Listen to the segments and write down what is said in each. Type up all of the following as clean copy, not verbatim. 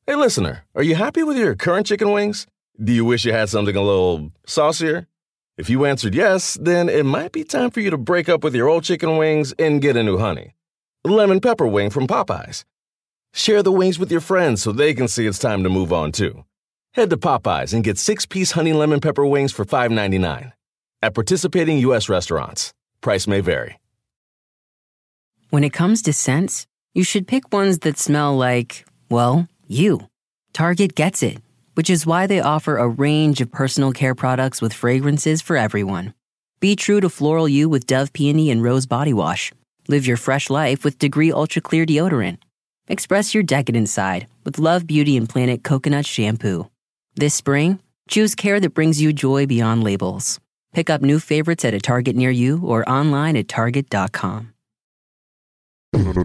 Hey, listener, are you happy with your current chicken wings? Do you wish you had something a little saucier? If you answered yes, then it might be time for you to break up with your old chicken wings and get a new honey. Lemon pepper wing from Popeyes. Share the wings with your friends so they can see it's time to move on, too. Head to Popeyes and get 6-piece honey lemon pepper wings for $5.99. At participating U.S. restaurants. Price may vary. When it comes to scents, you should pick ones that smell like, well, you. Target gets it, which is why they offer a range of personal care products with fragrances for everyone. Be true to floral you with Dove Peony and Rose Body Wash. Live your fresh life with Degree Ultra Clear Deodorant. Express your decadent side with Love Beauty and Planet Coconut Shampoo. This spring, choose care that brings you joy beyond labels. Pick up new favorites at a Target near you or online at Target.com. Comedy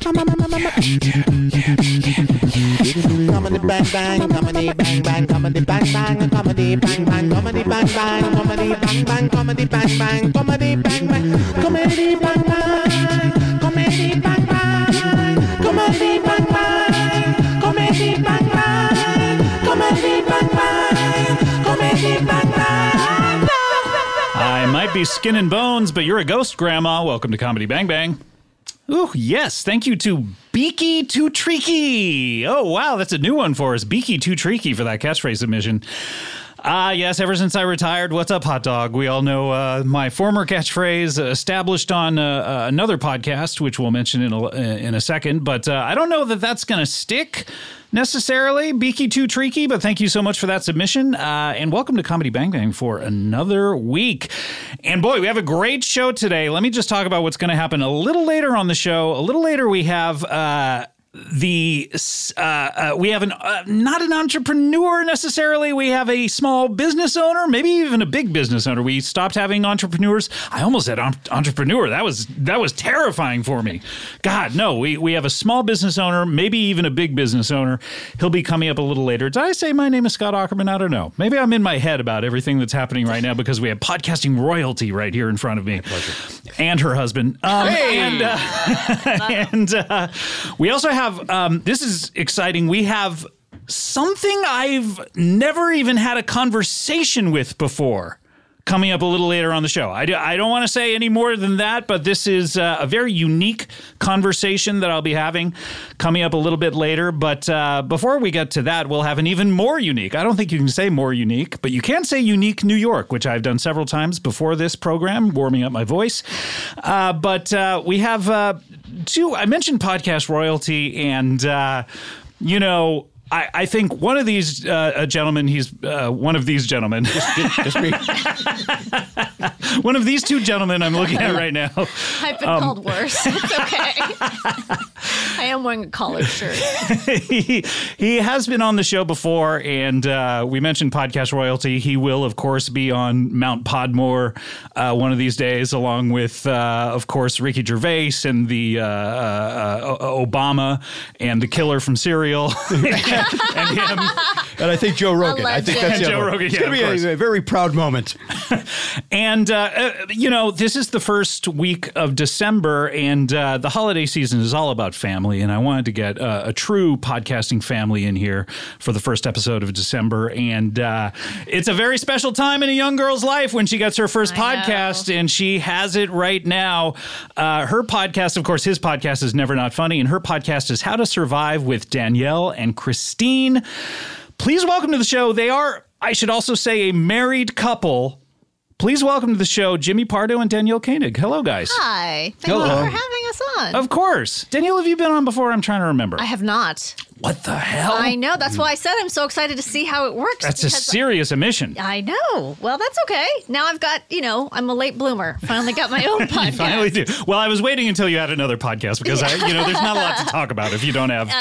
bang bang, comedy bang bang, comedy bang bang, comedy bang bang, comedy bang bang, comedy bang bang, comedy bang bang, comedy bang bang, comedy bang bang, comedy bang bang, comedy bang bang, comedy bang bang, comedy bang bang, comedy bang bang. I might be skin and bones, but you're a ghost, Grandma. Welcome to Comedy Bang Bang. Ooh, yes. Thank you to Beaky Too Treaky. Oh, wow. That's a new one for us. Beaky Too Treaky for that catchphrase submission. Yes, ever since I retired, what's up, hot dog? We all know my former catchphrase established on another podcast, which we'll mention in a second. But I don't know that that's going to stick necessarily, Beaky Too Treaky, but thank you so much for that submission. And welcome to Comedy Bang Bang for another week. And boy, we have a great show today. Let me just talk about what's going to happen a little later on the show. A little later, we have we have not an entrepreneur necessarily. We have a small business owner, maybe even a big business owner. We stopped having entrepreneurs. I almost said entrepreneur. That was terrifying for me. God, no. We have a small business owner, maybe even a big business owner. He'll be coming up a little later. Did I say my name is Scott Aukerman? I don't know. Maybe I'm in my head about everything that's happening right now because we have podcasting royalty right here in front of me. And her husband. We also have this is exciting. We have something I've never even had a conversation with before coming up a little later on the show. I don't want to say any more than that, but this is a very unique conversation that I'll be having coming up a little bit later. But before we get to that, we'll have an even more unique. I don't think you can say more unique, but you can say unique New York, which I've done several times before this program, warming up my voice. But we have two. I mentioned podcast royalty, and I think one of these gentlemen, he's one of these gentlemen. Just me. One of these two gentlemen I'm looking at right now. I've been called worse. It's okay. I am wearing a collared shirt. He has been on the show before, and we mentioned podcast royalty. He will, of course, be on Mount Podmore one of these days, along with, of course, Ricky Gervais and the Obama and the killer from Serial. And him. And I think Joe Rogan. I think that's Joe Rogan. It's going to be a very proud moment. And, this is the first week of December, and the holiday season is all about family. And I wanted to get a true podcasting family in here for the first episode of December. And it's a very special time in a young girl's life when she gets her first podcast, and she has it right now. Her podcast, of course, his podcast is Never Not Funny, and her podcast is How to Survive with Danielle and Christine. Please welcome to the show. They are, I should also say, a married couple. Please welcome to the show, Jimmy Pardo and Danielle Koenig. Hello, guys. Hi. Thank you for having us on. Of course. Danielle, have you been on before? I'm trying to remember. I have not. What the hell? I know. That's why I said I'm so excited to see how it works. That's a serious omission. I know. Well, that's okay. Now I've got, I'm a late bloomer. Finally got my own podcast. You finally do. Well, I was waiting until you had another podcast because, there's not a lot to talk about if you don't have.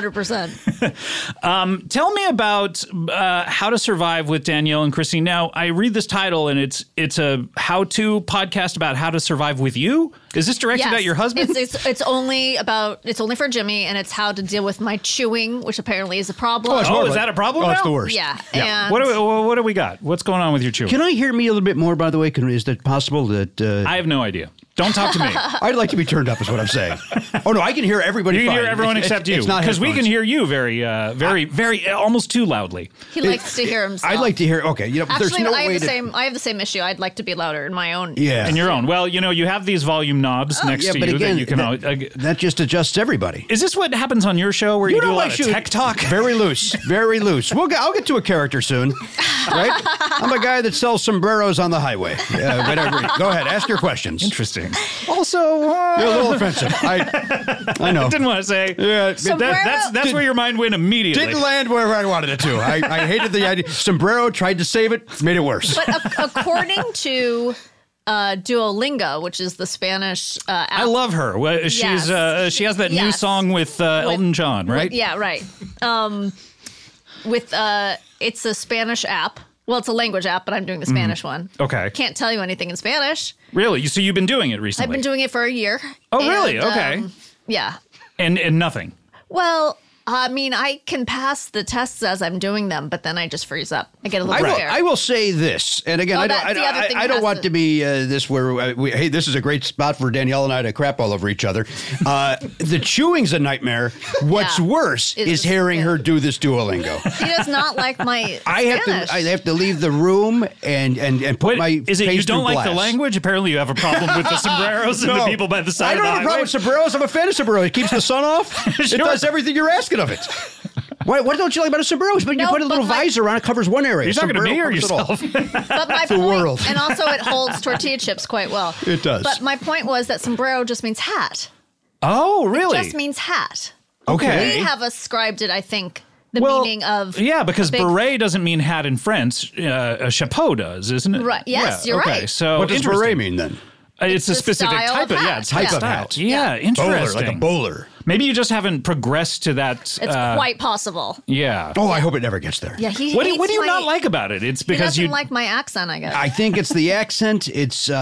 100%. Tell me about How to Survive with Danielle and Christine. Now, I read this title, and it's a how-to podcast about how to survive with you. Is this directed at your husband? It's only for Jimmy, and it's how to deal with my chewing, which apparently is a problem. Oh, is that a problem now? It's the worst. Yeah. And what do we got? What's going on with your chewing? Can I hear me a little bit more, by the way? Is that possible? I have no idea. Don't talk to me. I'd like to be turned up, is what I'm saying. Oh, no, I can hear everybody You can fine. hear everyone except you. It's not Because we can headphones. hear you very, almost too loudly. He likes to hear himself. I'd like to hear, okay, there's Actually, no I way have the to... same. I have the same issue. I'd like to be louder in my own. Yeah. In your own. Well, you have these volume knobs next yeah, to but you again, that you can. that just adjusts everybody. Is this what happens on your show where you do a lot of tech talk? Very loose, very loose. I'll get to a character soon, right? I'm a guy that sells sombreros on the highway. Whatever. Go ahead, ask your questions. Interesting. Also, You're a little offensive. I know. I didn't want to say. Yeah, That's where your mind went immediately. didn't land where I wanted it to. I hated the idea. Sombrero tried to save it, made it worse. But according to Duolingo, which is the Spanish app. I love her. Well, she's Yes. she has that new Yes. song with Elton John, right? Yeah, right. It's a Spanish app. Well, it's a language app, but I'm doing the Spanish one. Okay. Can't tell you anything in Spanish. Really? So you've been doing it recently? I've been doing it for a year. Oh, really? And, Okay. Yeah. And nothing. Well, I mean, I can pass the tests as I'm doing them, but then I just freeze up. I get a little scared. I will say this, and again, Oh, I that's the other thing don't that has want to- to be this where hey, this is a great spot for Danielle and I to crap all over each other. The chewing's a nightmare. What's Yeah. worse is hearing her do this Duolingo. He does not like my I Spanish. have to leave the room and put What, my is it face you don't through like the glass. language? Apparently you have a problem with the sombreros and the No. people by the side I don't of the have a problem highway. with sombreros. I'm a fan of sombreros. It keeps the sun off. It Sure. does everything you're asking of it. What don't you like about a sombrero? But you No, put a little but my- visor on it, covers one area. Are you talking to Sombrero me or covers it all. yourself? But my The point, world. and also it holds tortilla chips quite well. It does. But my point was that sombrero just means hat. Oh, really? Just means hat. Okay. We have ascribed it, I think, the Well, meaning of yeah, because a big- beret doesn't mean hat in French. A chapeau does, isn't it? Right. Yes, Yeah, you're okay. right. So What does interesting. beret mean then? It's a the specific style type of of hat. it's Type a of style. hat. Yeah, Bowler, interesting. like a bowler. Maybe you just haven't progressed to that. It's quite possible. Yeah. Oh, I hope it never gets there. Yeah, he What do hates you my- not like about it? It's He because doesn't you like my accent, I guess. I think it's the accent. It's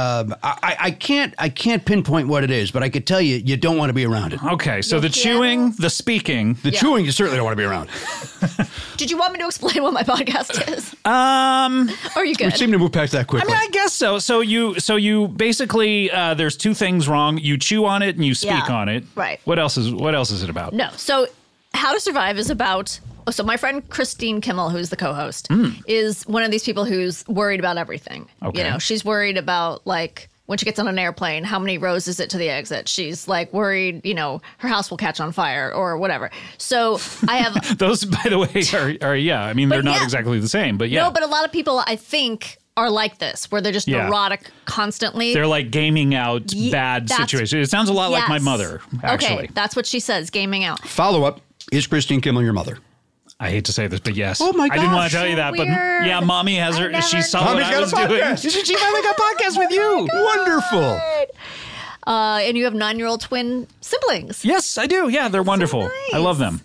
I can't pinpoint what it is, but I could tell you don't want to be around it. Okay, so Your the piano? chewing, the speaking. The Yeah. chewing you certainly don't want to be around. Did you want me to explain what my podcast is? Or are you We good? seem to move past that I quickly. mean, I guess so. So you basically there's two things wrong. You chew on it and you speak Yeah, on it. right. What else is it about? No. So, How to Survive is about. So, my friend Christine Kimmel, who's the co-host, is one of these people who's worried about everything. Okay. You know, she's worried about like when she gets on an airplane, how many rows is it to the exit? She's like worried, you know, her house will catch on fire or whatever. So I have Those, by the way, are yeah. I mean, they're not yeah. exactly the same, but yeah. no, but a lot of people I think are like this, where they're just Yeah. neurotic constantly. they're like gaming out bad that's- situations. It sounds a lot like my Yes. mother, actually. Okay, that's what she says, gaming out. Follow up: is Christine Kimmel your mother? I hate to say this, but yes. Oh, my I didn't want gosh, to tell you so that, but weird. yeah, mommy has I her. never She saw knew. what Mommy's I got was a doing. podcast. She finally got a podcast with you. Wonderful. And you have 9-year-old twin siblings. Yes, I do. Yeah, they're wonderful. nice. I love them.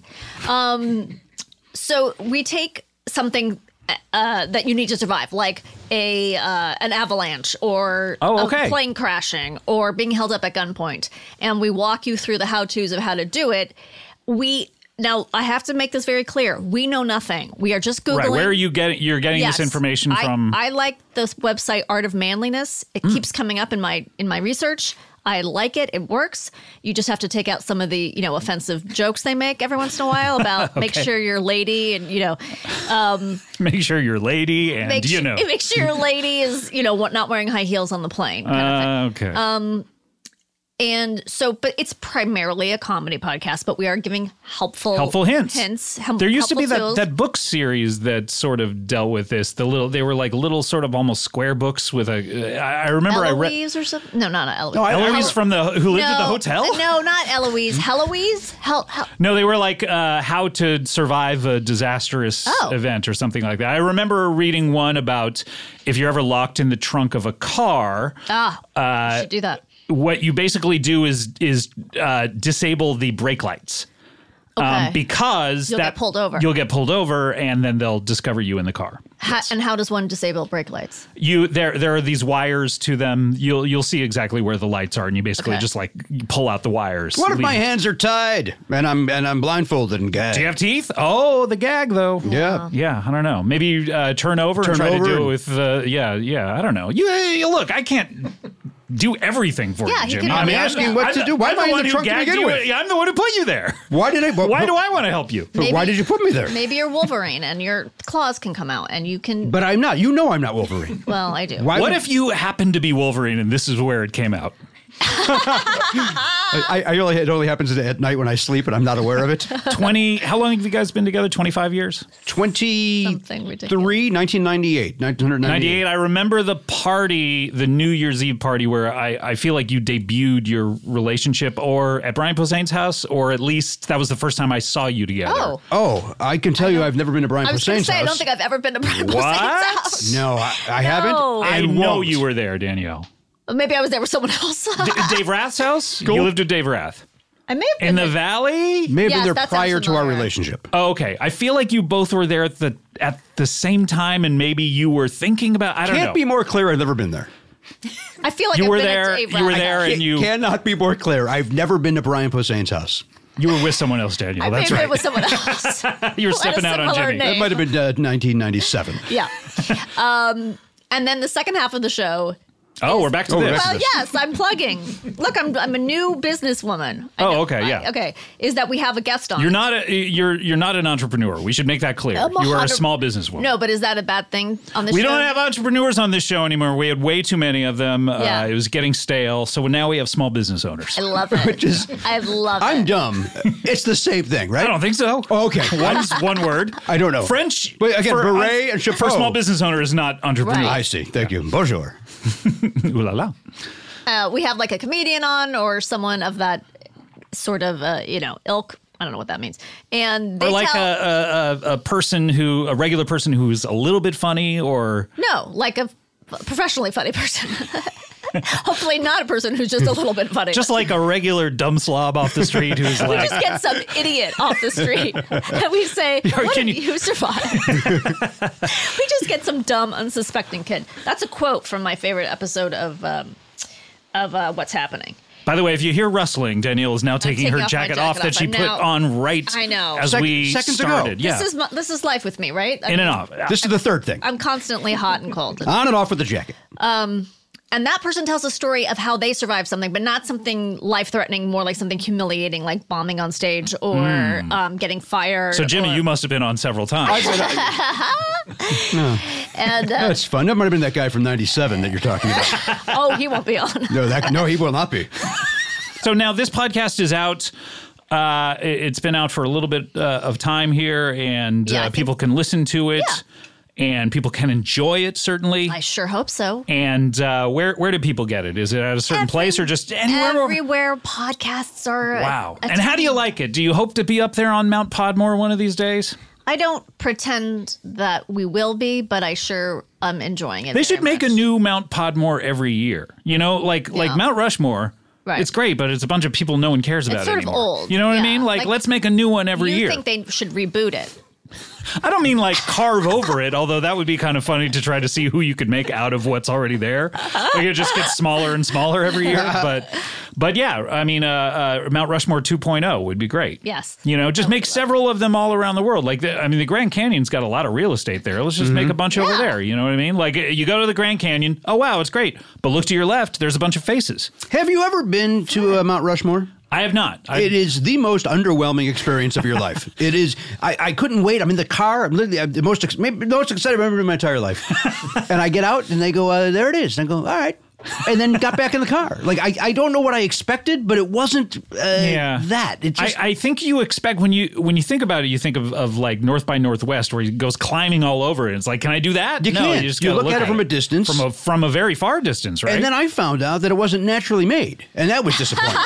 So we take something that you need to survive, like an avalanche or Oh, okay. a plane crashing or being held up at gunpoint, and we walk you through the how-tos of how to do it. Now, I have to make this very clear. We know nothing. We are just Googling. Right. Where are you getting? You're getting Yes. this information from? I like this website, Art of Manliness. It keeps coming up in my research. I like it. It works. You just have to take out some of the offensive jokes they make every once in a while about make sure you're lady and Make sure you're lady and make sure your lady is not wearing high heels on the plane. Kind of thing. Okay. And so, but it's primarily a comedy podcast, but we are giving helpful hints. There used to be that book series that sort of dealt with this. They were like little sort of almost square books with a. I remember I read Eloise or something. No, not Eloise. Eloise from who lived at the hotel. No, not Eloise. Heloise. No, they were like how to survive a disastrous event or something like that. I remember reading one about if you're ever locked in the trunk of a car. You should do that. What you basically do is disable the brake lights. Okay. Because You'll get pulled over. You'll get pulled over, and then they'll discover you in the car. And how does one disable brake lights? There are these wires to them. You'll see exactly where the lights are, and you basically just like pull out the wires. What if my hands are tied and I'm blindfolded and gagged? Do you have teeth? Oh, the gag though. Yeah. Yeah, I don't know. Maybe turn over and try to over deal and- with. I don't know. You look. I can't do everything for Yeah, you, he Jimmy. can- I'm asking what to do. Why am I in the trunk to gagged begin you. with? I'm the one who put you there. Why did I? Why do I want to help you? But why did you put me there? Maybe you're Wolverine and your claws can come out and you can. But I'm not. You know I'm not Wolverine. Well, I do. Why What would- if you happen to be Wolverine and this is where it came out? it only happens at night when I sleep and I'm not aware of it. 20, how long have you guys been together? 25 years? 23, Something ridiculous. 1998. 1998. 98. I remember the party, the New Year's Eve party, where I feel like you debuted your relationship or at Brian Posehn's house, or at least that was the first time I saw you together. Oh, Oh, I can tell you I've never been to Brian I was going Posehn's to say, house. I don't think I've ever been to Brian What? Posehn's house. No, I haven't. I and know won't. you were there, Danielle. Maybe I was there with someone else. Dave Rath's house? You lived with Dave Rath. I may have been In the there. Valley? May have Yes, been there that sounds prior to our familiar. relationship. Oh, okay. I feel like you both were there at the same time, and maybe you were thinking about, I don't know. Can't be more clear. I've never been there. I feel like You I've were been there. at Dave You were Rath's there, house. and you Cannot be more clear. I've never been to Brian Posehn's house. you were with someone else, Danielle. I may That's have right. been with someone else. You were Who had stepping a out on similar Jimmy. That name. might have been 1997. Yeah. And then the second half of the show. Oh, we're back to we're this. back Well, yes, I'm plugging. Look, I'm a new businesswoman. I Oh, know. okay, yeah. Okay, is that we have a guest on? You're not you're not an entrepreneur. We should make that clear. I'm You are a 100 small businesswoman. No, but is that a bad thing on the show? We don't have entrepreneurs on this show anymore. We had way too many of them. Yeah. It was getting stale. So now we have small business owners. I love it. Which is- I love it. I'm dumb. It's the same thing, right? I don't think so. Oh, okay. One's one word. I don't know. French. Wait, again, beret and chapeau. For small business owner is not entrepreneur. I see. Thank you. Bonjour. Ooh la la. We have like a comedian on or someone of that sort of, ilk. I don't know what that means. And they Or like tell, a regular person who's a little bit funny, or no, like a professionally funny person. Hopefully not a person who's just a little bit funny. just like a regular dumb slob off the street who's we like, just get some idiot off the street and we say, what can did you- you survive? We just get some dumb, unsuspecting kid. That's a quote from my favorite episode of What's Happening. By the way, if you hear rustling, Danielle is now taking taking her off my jacket jacket off that off. she I'm put now- on right I know. as we Seconds ago. started. Yeah. This is life with me, right? In and off. This is the third thing. I'm constantly hot and cold. On and off with the jacket. And that person tells a story of how they survived something, but not something life-threatening, more like something humiliating, like bombing on stage or getting fired. So, Jimmy, or- you must have been on several times. And That's fun. That might have been that guy from 97 that you're talking about. oh, he won't be on. No, he will not be. So now this podcast is out. It's been out for a little bit of time here, and Yeah, I think- people can listen to it, Yeah. and people can enjoy it, certainly. I sure hope so. And where do people get it? Is it at a certain place or just anywhere? Everywhere podcasts are. Wow. And how do you like it? Do you hope to be up there on Mount Podmore one of these days? I don't pretend that we will be, but I sure am enjoying it. They should very make a much. new Mount Podmore every year. You know, like Mount Rushmore. Right. It's great, but it's a bunch of people no one cares about sort of anymore. old. You know what I Yeah. mean? Like, let's make a new one every You year. think they should reboot it? I don't mean like carve over it, although that would be kind of funny to try to see who you could make out of what's already there. Like it just gets smaller and smaller every year. But yeah, I mean, Mount Rushmore 2.0 would be great. Yes. You know, just make several of them all around the world. Like, the Grand Canyon's got a lot of real estate there. Let's just make a bunch over Yeah. there. You know what I mean? Like, you go to the Grand Canyon. Oh, wow, it's great. But look to your left. There's a bunch of faces. Have you ever been to Mount Rushmore? I have not. It is the most underwhelming experience of your life. It is. I couldn't wait. I'm in the car. I'm literally the most excited I've ever been in my entire life. And I get out and they go, there it is. And I go, all right. And then got back in the car. Like, I don't know what I expected, but it wasn't that. It just, I think you expect when you think about it, you think of like North by Northwest where he goes climbing all over it. It's like, can I do that? You no, can't. You just You gotta look at it from a distance. from a very far distance, right? And then I found out that it wasn't naturally made, and that was disappointing.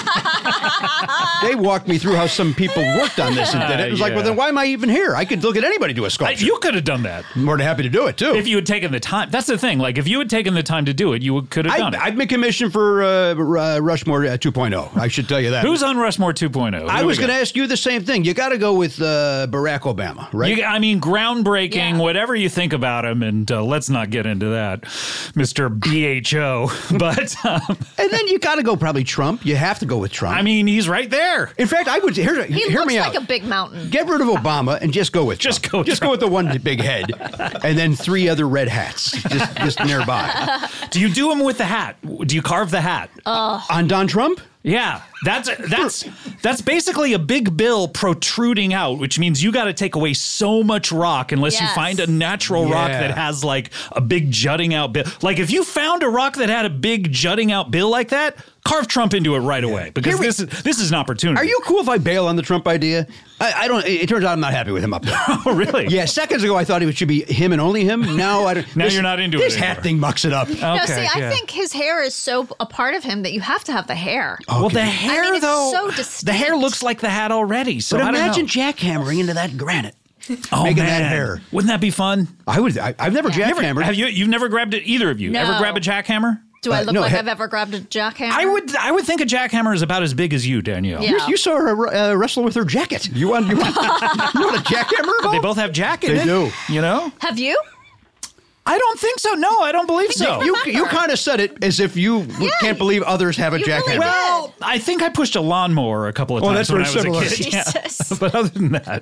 They walked me through how some people worked on this and did it. It was like, Yeah. well, then why am I even here? I could look at anybody do a sculpture. You could have done that More than happy to do it too. if you had taken the time. That's the thing. Like if you had taken the time to do it, you could have done it. I've been commissioned for Rushmore 2.0. I should tell you that. Who's on Rushmore 2.0? I was going to ask you the same thing. You got to go with Barack Obama, right? I mean, groundbreaking, Yeah. whatever you think about him, and let's not get into that, Mr. BHO. But And then you got to go probably Trump. You have to go with Trump. I mean, he's right there. In fact, I would He hear looks me like out. a big mountain. Get rid of Obama and just go with Just Trump. go Just go with the one big head, and then 3 other red hats just nearby. Do you do him with the hat? Do you carve the hat? On Don Trump? Yeah, that's basically a big bill protruding out, which means you got to take away so much rock unless you Yes. find a natural rock Yeah. that has like a big jutting out bill. Like if you found a rock that had a big jutting out bill like that, carve Trump into it right away because this is an opportunity. Are you cool if I bail on the Trump idea? I don't. It turns out I'm not happy with him up there. Oh, really? Yeah, seconds ago I thought it should be him and only him. Now I don't. Now you're not into it This anymore. hat thing mucks it up. No, see, Okay, I yeah. think his hair is so a part of him that you have to have the hair. Well, the hair I mean, it's though, so the hair distinct. looks like the hat already. So But I don't imagine know. jackhammering into that granite. Oh, making man. that hair. Wouldn't that be fun? I would. I've never jackhammered. Have you? You've never grabbed it? Either of you No. ever grab a jackhammer? Do I look no, like he- I've ever grabbed a jackhammer? I would think a jackhammer is about as big as you, Danielle. Yeah. You saw her wrestle with her jacket. You want a jackhammer? They Bob? both have jack in They it. do. You know? Have you? I don't think so. No, I don't believe so. You kind of said it as if you can't believe others have a you really jackhammer. did. Well, I think I pushed a lawnmower a couple of Oh, times that's when I very was a similar. kid. Jesus. But other than that,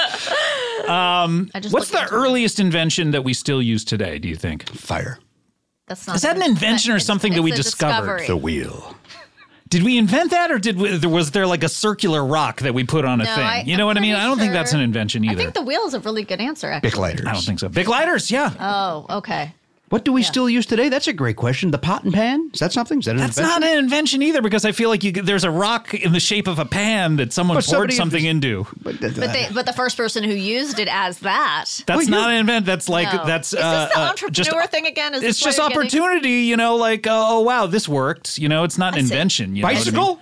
I just what's looked the into it. earliest invention that we still use today, do you think? Fire. That's not Is that an invention or something that we it's a discovered? discovery. The wheel. Did we invent that, or was there like a circular rock that we put on a No, thing? You know I'm what I mean? pretty I don't think that's sure- an invention either. I think the wheel's a really good answer, actually. Bic lighters. I don't think so. Big lighters, yeah. Oh, okay. What do we still use today? That's a great question. The pot and pan? Is that something? Is that an That's invention? not an invention either, because I feel like there's a rock in the shape of a pan that someone But poured somebody- something into. But the first person who used it as that. That's not an invent. That's like No. that's Is this the just entrepreneur thing again? Is it's this why just you're getting- opportunity, you know, like oh wow, this worked. You know, it's not an I see. invention. You know what I mean? Bicycle?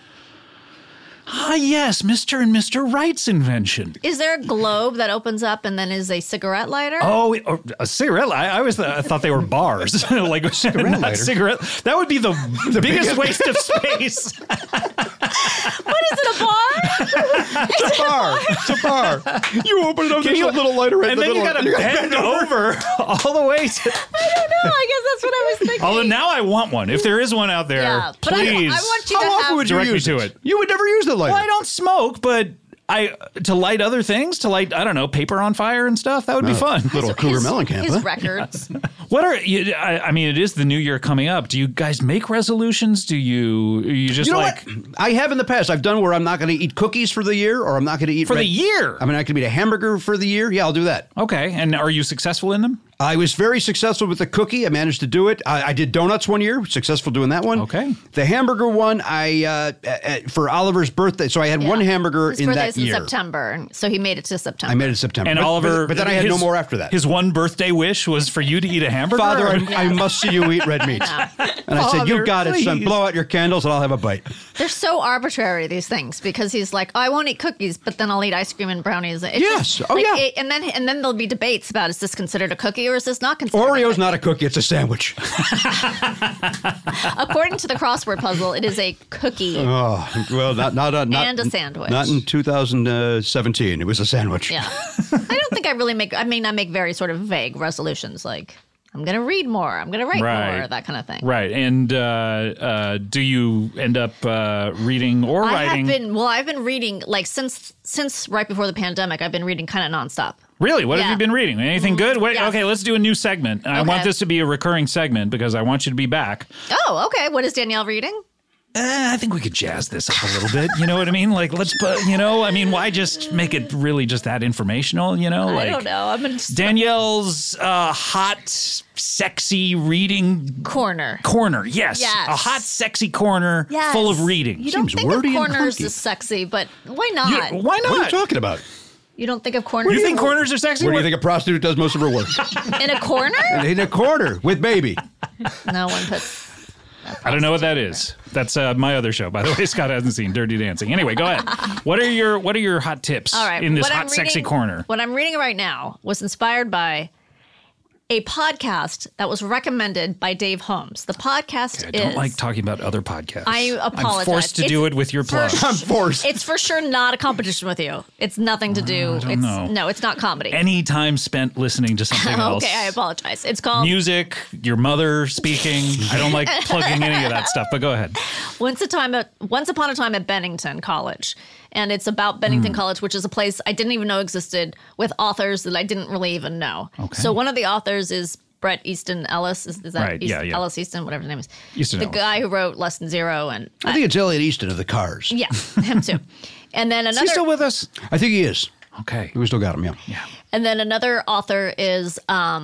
Ah, yes, Mr. and Mr. Wright's invention. Is there a globe that opens up and then is a cigarette lighter? Oh, or a cigarette. I always thought they were bars, like cigarette lighter. Cigarette. That would be the biggest waste of space. What is it, a bar? It's a bar. It's a bar. You open it up, there's a little lighter right and in the then you middle. got to bend over all the way to. I don't know. I guess that's what I was thinking. Although now I want one. If there is one out there, Yeah, but I please. want you How to often have. would you Direct me use to it? it. You would never use the lighter. Well, I don't smoke, but to light other things, to light, I don't know, paper on fire and stuff. That would be fun. Little Cougar Mellencamp, His huh? records. What are you? I mean, it is the new year coming up. Do you guys make resolutions? Do you just You know like what? I have in the past. I've done where I'm not going to eat cookies for the year, or I'm not going to eat for the year? I'm not going to eat a hamburger for the year. Yeah, I'll do that. Okay, and are you successful in them? I was very successful with the cookie. I managed to do it. I did donuts one year. Successful doing that one. Okay. The hamburger one, for Oliver's birthday. So I had one hamburger His in birthday's that year. in September, so he made it to September. I made it in September. And But- Oliver, but then I had no more after that. His one birthday wish was for you to eat a hamburger. Father, Or- I must see you eat red meat. And I said, "You Father, got it, son. please." Blow out your candles, and I'll have a bite." They're so arbitrary, these things, because he's like, oh, I won't eat cookies, but then I'll eat ice cream and brownies. It's Yes. Oh, yeah. and then there'll be debates about, is this considered a cookie or is this not considered? Oreo's not a cookie; it's a sandwich. According to the crossword puzzle, it is a cookie. Oh, well, not And a sandwich. Not in 2017. It was a sandwich. Yeah. I don't think I really make, I make very sort of vague resolutions, like, I'm going to read more, I'm going to write Right. more, that kind of thing. Right, and do you end up reading or writing? I've been reading, like, since right before the pandemic, I've been reading kind of nonstop. Really? What have Yeah. you been reading? Anything good? Wait, yes. Okay, let's do a new segment. I want Okay. this to be a recurring segment because I want you to be back. Oh, okay. What is Danielle reading? I think we could jazz this up a little bit. You know what I mean? Like, let's put, why just make it really just that informational, I don't know. I'm in Danielle's hot, sexy reading corner. Yes. Yes. A hot, sexy corner Yes. full of reading. You don't Seems think of wordy and corners clunky. as sexy, but why not? You- why not? What are you talking about? You don't think of corners You think corners are sexy? Where do you think a prostitute does most of her work? in a corner? In a corner with baby. No one puts. I don't know what that is. That's my other show, by the way. Scott hasn't seen Dirty Dancing. Anyway, go ahead. What are your hot tips All right. in this what hot, I'm sexy reading- corner? What I'm reading right now was inspired by a podcast that was recommended by Dave Holmes. The podcast I don't is... like talking about other podcasts. I apologize. I'm forced to do it with your plug. I'm forced. It's for sure not a competition with you. It's nothing to do. don't know. No, it's not comedy. Any time spent listening to something else. Okay, I apologize. It's called Music, your mother speaking. I don't like plugging any of that stuff, but go ahead. Once Upon a Time at Bennington College. And it's about Bennington College, which is a place I didn't even know existed, with authors that I didn't really even know. Okay. So one of the authors is Bret Easton Ellis. Is that Right, yeah. Ellis Easton, whatever his name is. Easton the Ellis. guy who wrote Less Than Zero. And I think it's Elliot Easton of the Cars. yeah, him too. And then Is he another still with us? I think he is. Okay. We still got him, yeah. and then another author is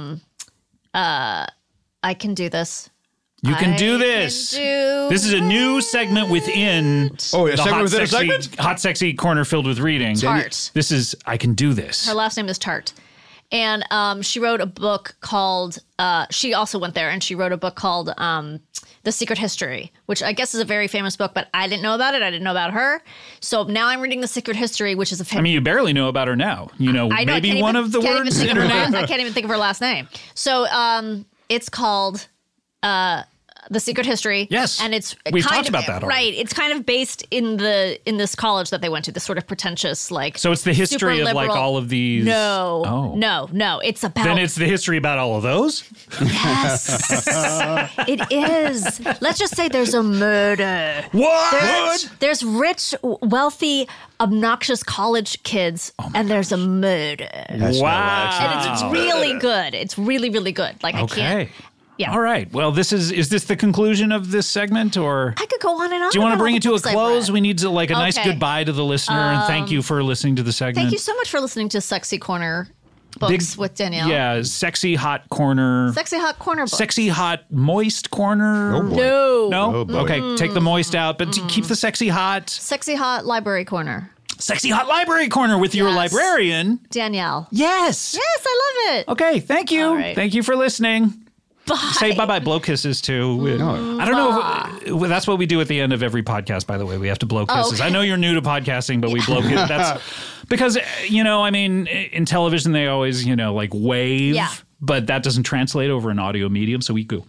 I Can Do This. You can do I this. can do This is a new segment within Oh, a the segment within a sexy, segment? hot, sexy corner filled with reading. Tart. This is I Can Do This. Her last name is Tart. And she wrote a book called, she also went there and she wrote a book called The Secret History, which I guess is a very famous book, but I didn't know about it. I didn't know about her. So now I'm reading The Secret History, which is a I mean, you barely know about her now. You know, I know, I maybe can't one even- of the can't even words think in of her her name. I can't even think of her last name. So it's called The Secret History. Yes. And it's We've kind talked of, about that already. right. It's kind of based in this college that they went to, this sort of pretentious, like So it's the history super of like liberal- all of these. No. Oh. No. It's about Then it's the history about all of those. Yes. It is. Let's just say there's a murder. What? There's rich, wealthy, obnoxious college kids, and there's a murder. Wow. And it's really good. It's really, really good. Like, I Okay. can't. Yeah. All right. Well, is this the conclusion of this segment, or I could go on and on. do you want to about bring all it the to a books I've close? read. We need to like a nice Okay. goodbye to the listener, and thank you for listening to the segment. Thank you so much for listening to Sexy Corner Books with Danielle. Yeah, sexy hot corner. Sexy Hot Corner Books. Sexy hot moist corner. Oh, boy. No. No? Oh, boy. Okay, take the moist out, but to keep the sexy hot. Sexy Hot Library Corner. Sexy hot library corner with your Yes. librarian. Danielle. Yes. Yes, I love it. Okay, thank you. All right. Thank you for listening. Bye. Say bye-bye, blow kisses too. I don't know if that's what we do at the end of every podcast, by the way. We have to blow kisses. okay. I know you're new to podcasting, but we blow kisses. That's because, I mean, in television, they always, like wave, Yeah. but that doesn't translate over an audio medium. So we go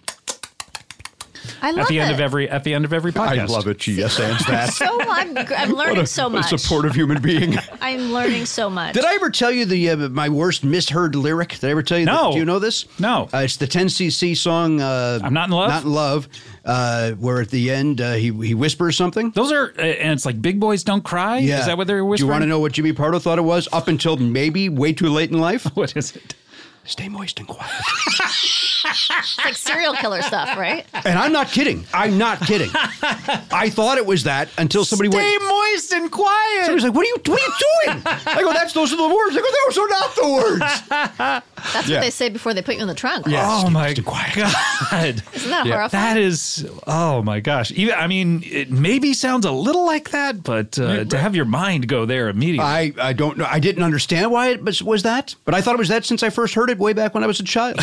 I love at the end it. of every podcast. I love it. She yes ands that. So I'm learning so What much. a supportive human being. I'm learning so much. Did I ever tell you my worst misheard lyric? Did I ever tell you No. that? Do you know this? No. It's the 10cc song I'm Not in Love? Not in Love, where at the end he whispers something. Those are, and it's like Big Boys Don't Cry? Is that what they're whispering? Do you want to know what Jimmy Pardo thought it was up until maybe way too late in life? What is it? Stay moist and quiet. It's like serial killer stuff, right? And I'm not kidding. I'm not kidding. I thought it was that until somebody Stay went. moist and quiet. Somebody's like, what are you doing? I go, those are the words. I go, those are not the words. That's Yeah. what they say before they put you in the trunk. Oh my and quiet. God. Isn't that Yeah. horrifying? That is, oh my gosh. Even, I mean, it maybe sounds a little like that, but to have your mind go there immediately. I don't know. I didn't understand why it was that, but I thought it was that since I first heard it way back when I was a child.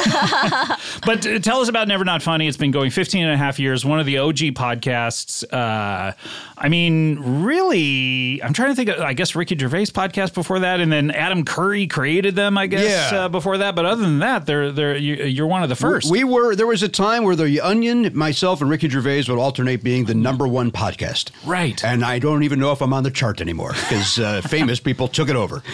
But tell us about Never Not Funny. It's been going 15 and a half years, one of the OG podcasts. I mean, really, I'm trying to think of, I guess, Ricky Gervais podcast before that, and then Adam Curry created them, I guess, Yeah. before that. But other than that, you're one of the first. There was a time where The Onion, myself, and Ricky Gervais would alternate being the #1 podcast. Right. And I don't even know if I'm on the chart anymore because famous people took it over.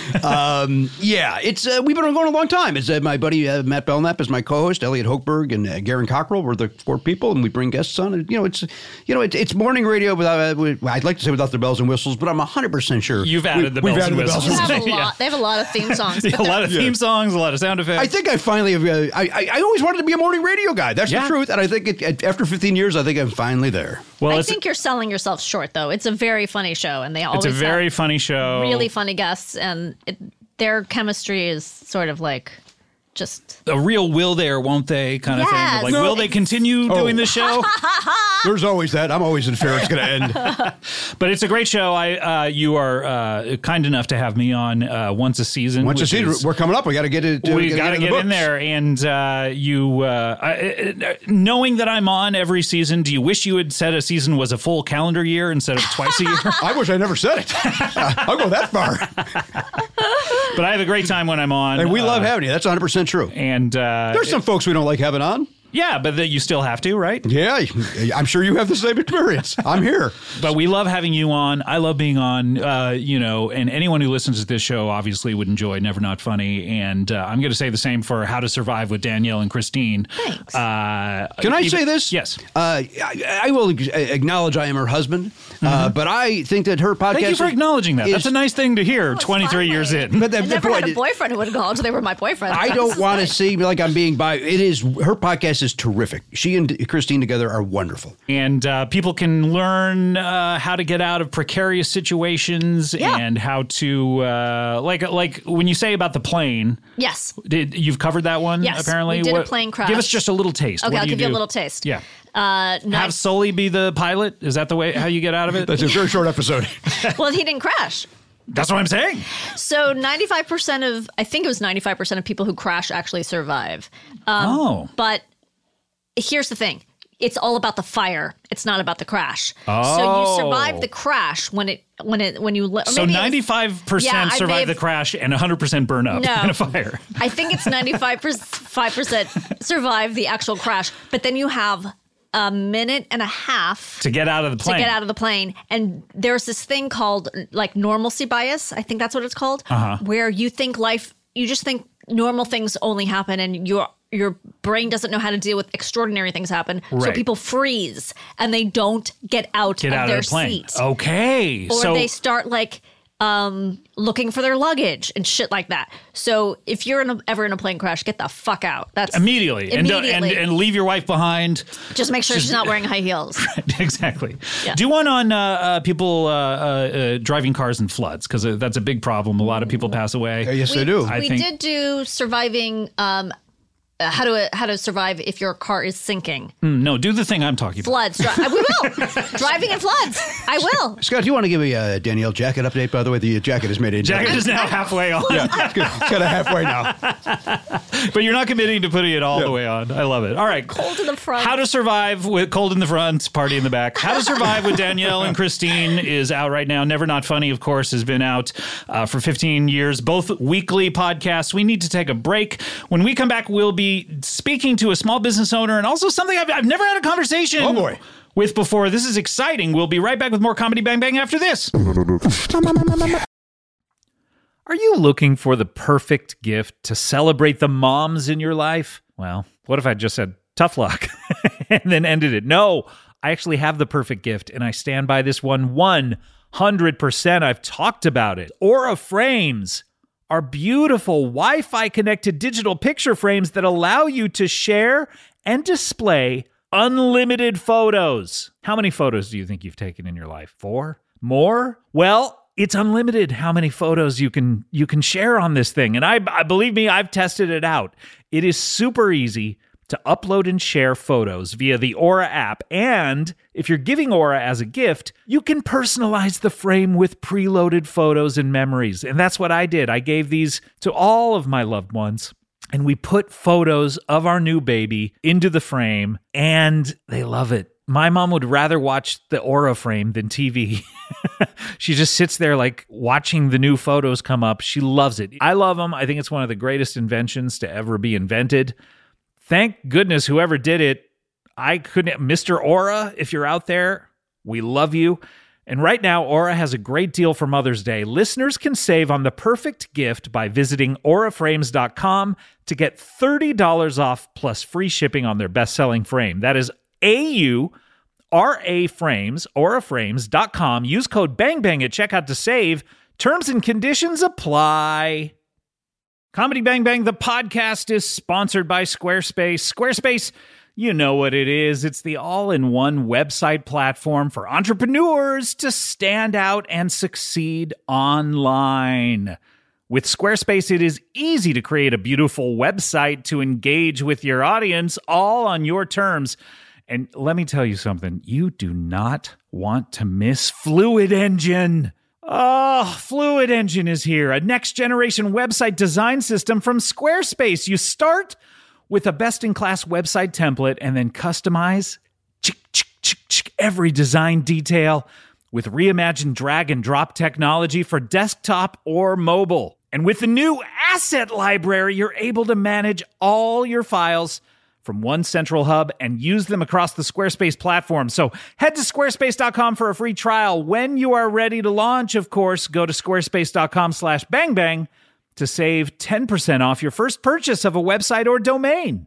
It's we've been going a long time. It's my buddy Matt Belknap is my co-host. Elliot Hochberg and Garen Cockrell were the 4 people, and we bring guests on. And, it's morning radio without. I'd like to say without the bells and whistles, but I'm 100% sure You've added the we've bells and added the bells whistles. and They have whistles. a lot. They have a lot of theme songs. Yeah, but a they're- lot of theme songs, a lot of sound effects. I think I finally have. I always wanted to be a morning radio guy. That's Yeah. the truth. And I think after 15 years, I think I'm finally there. well, I think you're selling yourself short, though. It's a very funny show, and they always it's a very have funny show. really funny guests, and their chemistry is sort of like just. a real will they or won't they kind of thing. Yes. Like, No, will they continue doing the show? There's always that. I'm always in fear it's going to end. But it's a great show. You are kind enough to have me on once a season. Once a which season, is- we're coming up. We got to get it. we got to get in books. there. And knowing that I'm on every season, do you wish you had said a season was a full calendar year instead of twice a year? I wish I never said it. I'll go that far. But I have a great time when I'm on. And we love having you. That's 100% true. And There's some folks we don't like having on. yeah, but you still have to, right? Yeah, I'm sure you have the same experience. I'm here. But we love having you on. I love being on, and anyone who listens to this show obviously would enjoy Never Not Funny. And I'm going to say the same for How to Survive with Danielle and Christine. Thanks. Can I say this? Yes. I will acknowledge I am her husband, but I think that her podcast... Thank you for acknowledging that. That's a nice thing to hear 23 years in. But I never had a boyfriend who would acknowledge they were my boyfriend. I don't want to seem like I'm being biased. It is, her podcast is terrific. She and Christine together are wonderful. And people can learn how to get out of precarious situations and how to, like when you say about the plane. Yes. You've covered that one, Yes, apparently? we did a plane crash. Give us just a little taste. Okay, What I'll do give you a do? little taste. Yeah. Nice. Have Sully be the pilot? Is that the way how you get out of it? That's a very short episode. Well, he didn't crash. That's what I'm saying. So 95% of people who crash actually survive. But here's the thing. It's all about the fire. It's not about the crash. Oh. So you survive the crash when you So 95% survive the crash and 100% burn up in a fire. I think it's 95% survive the actual crash, but then you have a minute and a half to get out of the plane. And there's this thing called like normalcy bias. I think that's what it's called, where you just think normal things only happen and your brain doesn't know how to deal with extraordinary things happen. Right. So people freeze and they don't get out of their seat. Okay. Or they start like looking for their luggage and shit like that. So if you're ever in a plane crash, get the fuck out. That's immediately. And leave your wife behind. Just make sure she's not wearing high heels. Exactly. Yeah. Do one on people driving cars in floods, because that's a big problem. A lot of people pass away. Yes, they do. We did do surviving. How to survive if your car is sinking. No, do the thing I'm talking about. Floods. We will. Driving in floods. I will. Scott, do you want to give a Danielle jacket update, by the way? The jacket is made in... Jacket is now halfway on. Yeah, it's kind of halfway now. But you're not committing to putting it all the way on. I love it. All right. Cold in the front. How to Survive with Cold in the Front, Party in the Back. How to Survive with Danielle and Christine is out right now. Never Not Funny, of course, has been out for 15 years. Both weekly podcasts. We need to take a break. When we come back, we'll be speaking to a small business owner and also something I've never had a conversation with before. This is exciting. We'll be right back with more Comedy Bang Bang after this. Are you looking for the perfect gift to celebrate the moms in your life? Well, what if I just said, tough luck, and then ended it? No, I actually have the perfect gift, and I stand by this one 100%. I've talked about it. Aura Frames are beautiful Wi-Fi connected digital picture frames that allow you to share and display unlimited photos. How many photos do you think you've taken in your life? 4? More? Well, it's unlimited how many photos you can share on this thing. And I believe me, I've tested it out. It is super easy to upload and share photos via the Aura app. And if you're giving Aura as a gift, you can personalize the frame with preloaded photos and memories. And that's what I did. I gave these to all of my loved ones, and we put photos of our new baby into the frame, and they love it. My mom would rather watch the Aura frame than TV. She just sits there like watching the new photos come up. She loves it. I love them. I think it's one of the greatest inventions to ever be invented. Thank goodness whoever did it. I couldn't. Mr. Aura, if you're out there, we love you. And right now, Aura has a great deal for Mother's Day. Listeners can save on the perfect gift by visiting auraframes.com to get $30 off plus free shipping on their best-selling frame. That is AURA Frames, auraframes.com. Use code BANGBANG at checkout to save. Terms and conditions apply. Comedy Bang Bang, the podcast, is sponsored by Squarespace. Squarespace, you know what it is. It's the all-in-one website platform for entrepreneurs to stand out and succeed online. With Squarespace, it is easy to create a beautiful website to engage with your audience, all on your terms. And let me tell you something, you do not want to miss Fluid Engine. Oh, Fluid Engine is here, a next-generation website design system from Squarespace. You start with a best-in-class website template and then customize every design detail with reimagined drag-and-drop technology for desktop or mobile. And with the new Asset Library, you're able to manage all your files from one central hub and use them across the Squarespace platform. So head to squarespace.com for a free trial. When you are ready to launch, of course, go to squarespace.com/bangbang to save 10% off your first purchase of a website or domain.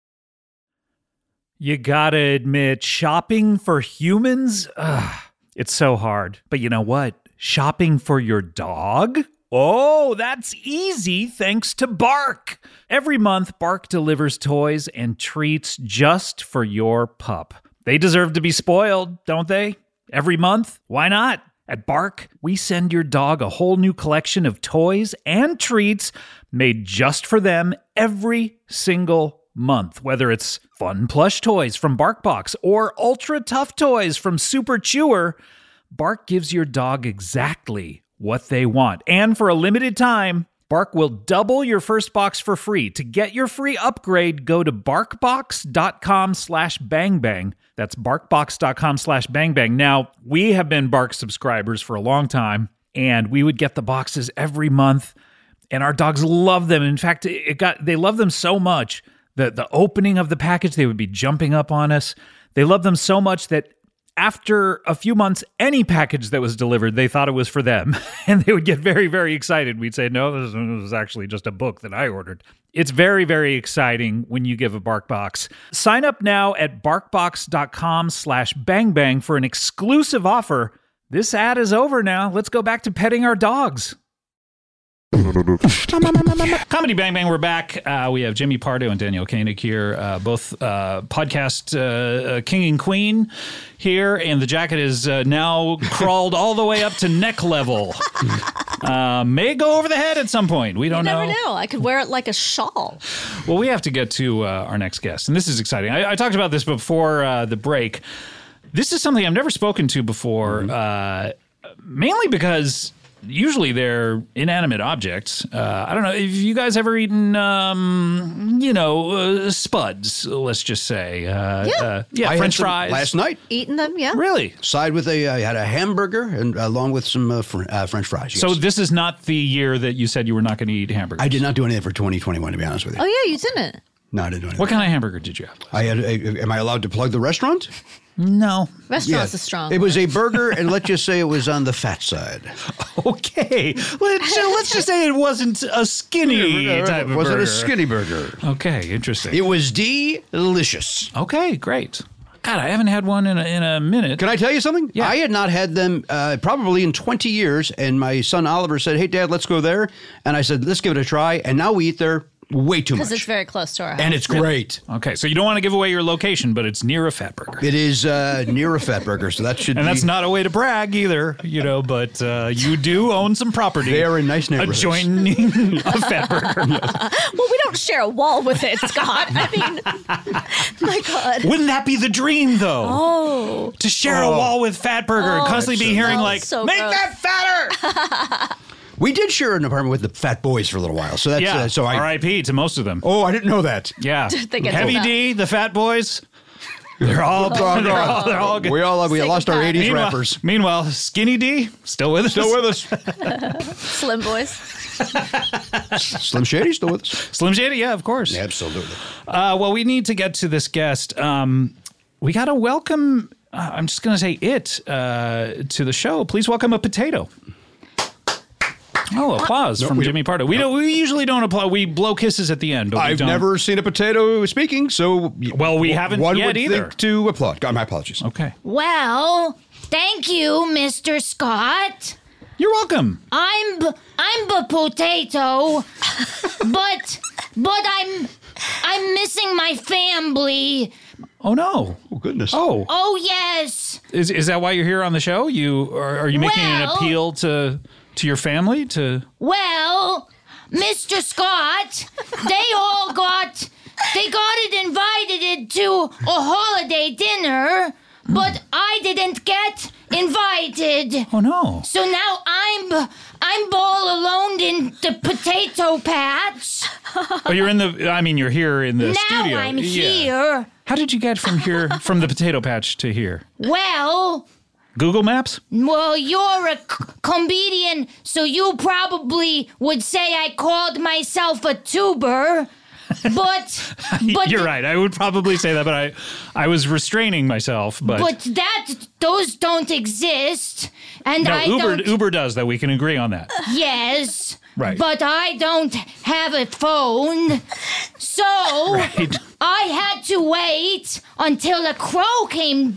You gotta admit, shopping for humans, it's so hard. But you know what? Shopping for your dog? Oh, that's easy thanks to Bark. Every month, Bark delivers toys and treats just for your pup. They deserve to be spoiled, don't they? Every month? Why not? At Bark, we send your dog a whole new collection of toys and treats made just for them every single month. Whether it's fun plush toys from BarkBox or ultra tough toys from Super Chewer, Bark gives your dog exactly what they want. And for a limited time, Bark will double your first box for free. To get your free upgrade, go to barkbox.com/bangbang. That's barkbox.com/bangbang. Now, we have been Bark subscribers for a long time, and we would get the boxes every month, and our dogs love them. In fact, they love them so much that the opening of the package, they would be jumping up on us. They love them so much that after a few months, any package that was delivered, they thought it was for them. And they would get very, very excited. We'd say, no, this was actually just a book that I ordered. It's very, very exciting when you give a BarkBox. Sign up now at barkbox.com/bangbang for an exclusive offer. This ad is over now. Let's go back to petting our dogs. Comedy Bang Bang, we're back. We have Jimmy Pardo and Danielle Koenig here, both podcast king and queen here, and the jacket is now crawled all the way up to neck level. May go over the head at some point. We don't know. You never know. I could wear it like a shawl. Well, we have to get to our next guest, and this is exciting. I talked about this before the break. This is something I've never spoken to before, mainly because usually they're inanimate objects. I don't know. Have you guys ever eaten, spuds, let's just say? Yeah, I French had some fries. last night. Eating them, yeah. Really? Side with I had a hamburger and along with some French fries. Yes. So this is not the year that you said you were not going to eat hamburgers? I did not do anything for 2021, to be honest with you. Oh, yeah, you didn't. No, I didn't do anything. What kind of hamburger did you have? I had. Am I allowed to plug the restaurant? No. Restaurant's a strong It was word. a burger, and let's just say it was on the fat side. Okay. Let's just say it wasn't a skinny type of Was burger. it a skinny burger? Okay, interesting. It was delicious. Okay, great. God, I haven't had one in a minute. Can I tell you something? Yeah. I had not had them probably in 20 years, and my son Oliver said, "Hey, Dad, let's go there." And I said, "Let's give it a try." And now we eat there way too much. Because it's very close to our house. And it's great. Okay, so you don't want to give away your location, but it's near a fat burger. It is near a fat burger, so that should And be... that's not a way to brag either, but you do own some property. They are in nice neighborhoods. Adjoining a fat burger. Well, we don't share a wall with it, Scott. I mean, my God. Wouldn't that be the dream, though? Oh. To share a wall with Fat Burger and constantly be hearing That's so make gross. that fatter! We did share an apartment with the Fat Boys for a little while, so that's... Yeah, so I... R.I.P. to most of them. Oh, I didn't know that. Yeah. They get Heavy told D, the Fat Boys, they're all good. We all Say lost our goodbye. 80s rappers. Meanwhile, Skinny D, still with us. Still with us. Slim Boys. Slim Shady still with us. Slim Shady, yeah, of course. Absolutely. Well, we need to get to this guest. We got to welcome, I'm just going to say it, to the show. Please welcome a potato. Oh, applause from Jimmy Pardo. We usually don't applaud. We blow kisses at the end. But we I've don't. never seen a potato speaking, so... Well, we haven't one yet would either. think to applaud. God, my apologies. Okay. Well, thank you, Mr. Scott. You're welcome. I'm the potato, but I'm missing my family. Oh, no. Oh, goodness. Oh. Oh yes. Is that why you're here on the show? Are you making an Well- appeal to your family? Well, Mr. Scott, they got it invited to a holiday dinner, but I didn't get invited. Oh, no. So now I'm all alone in the potato patch. Oh, you're here in the Now studio. I'm Yeah. here. How did you get from the potato patch to here? Well, Google Maps? Well, you're a comedian, so you probably would say I called myself a tuber. But You're right. I would probably say that, but I was restraining myself. But those don't exist, and no, I don't. Uber does, though. We can agree on that. Yes. Right. But I don't have a phone. So I had to wait until a crow came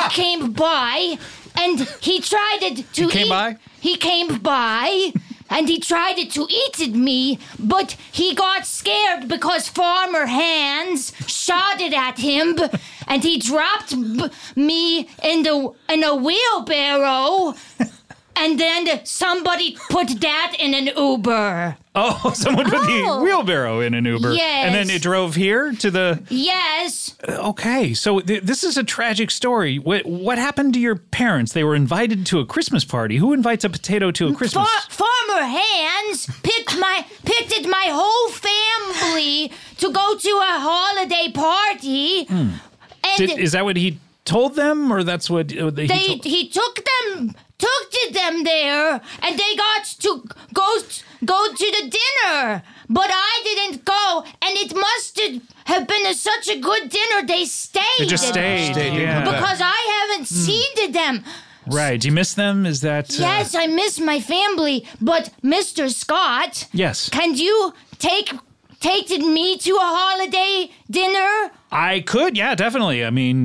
by, and he tried to came eat. by? He came by. And he tried to eat at me, but he got scared because Farmer Hans shot it at him, and he dropped me in a wheelbarrow. And then somebody put that in an Uber. Oh, someone put the wheelbarrow in an Uber. Yes. And then it drove here to the... Yes. Okay, so this is a tragic story. What happened to your parents? They were invited to a Christmas party. Who invites a potato to a Christmas? Farmer Hans picked my whole family to go to a holiday party. And Is that what he told them, or that's what he told? he took them there, and they got to go to the dinner. But I didn't go, and it must have been such a good dinner. They stayed. They just stayed. Yeah. Because I haven't seen them. Right. Do you miss them? Is that... Yes, I miss my family. But Mr. Scott, Yes. can you take me to a holiday dinner? I could, yeah, definitely. I mean,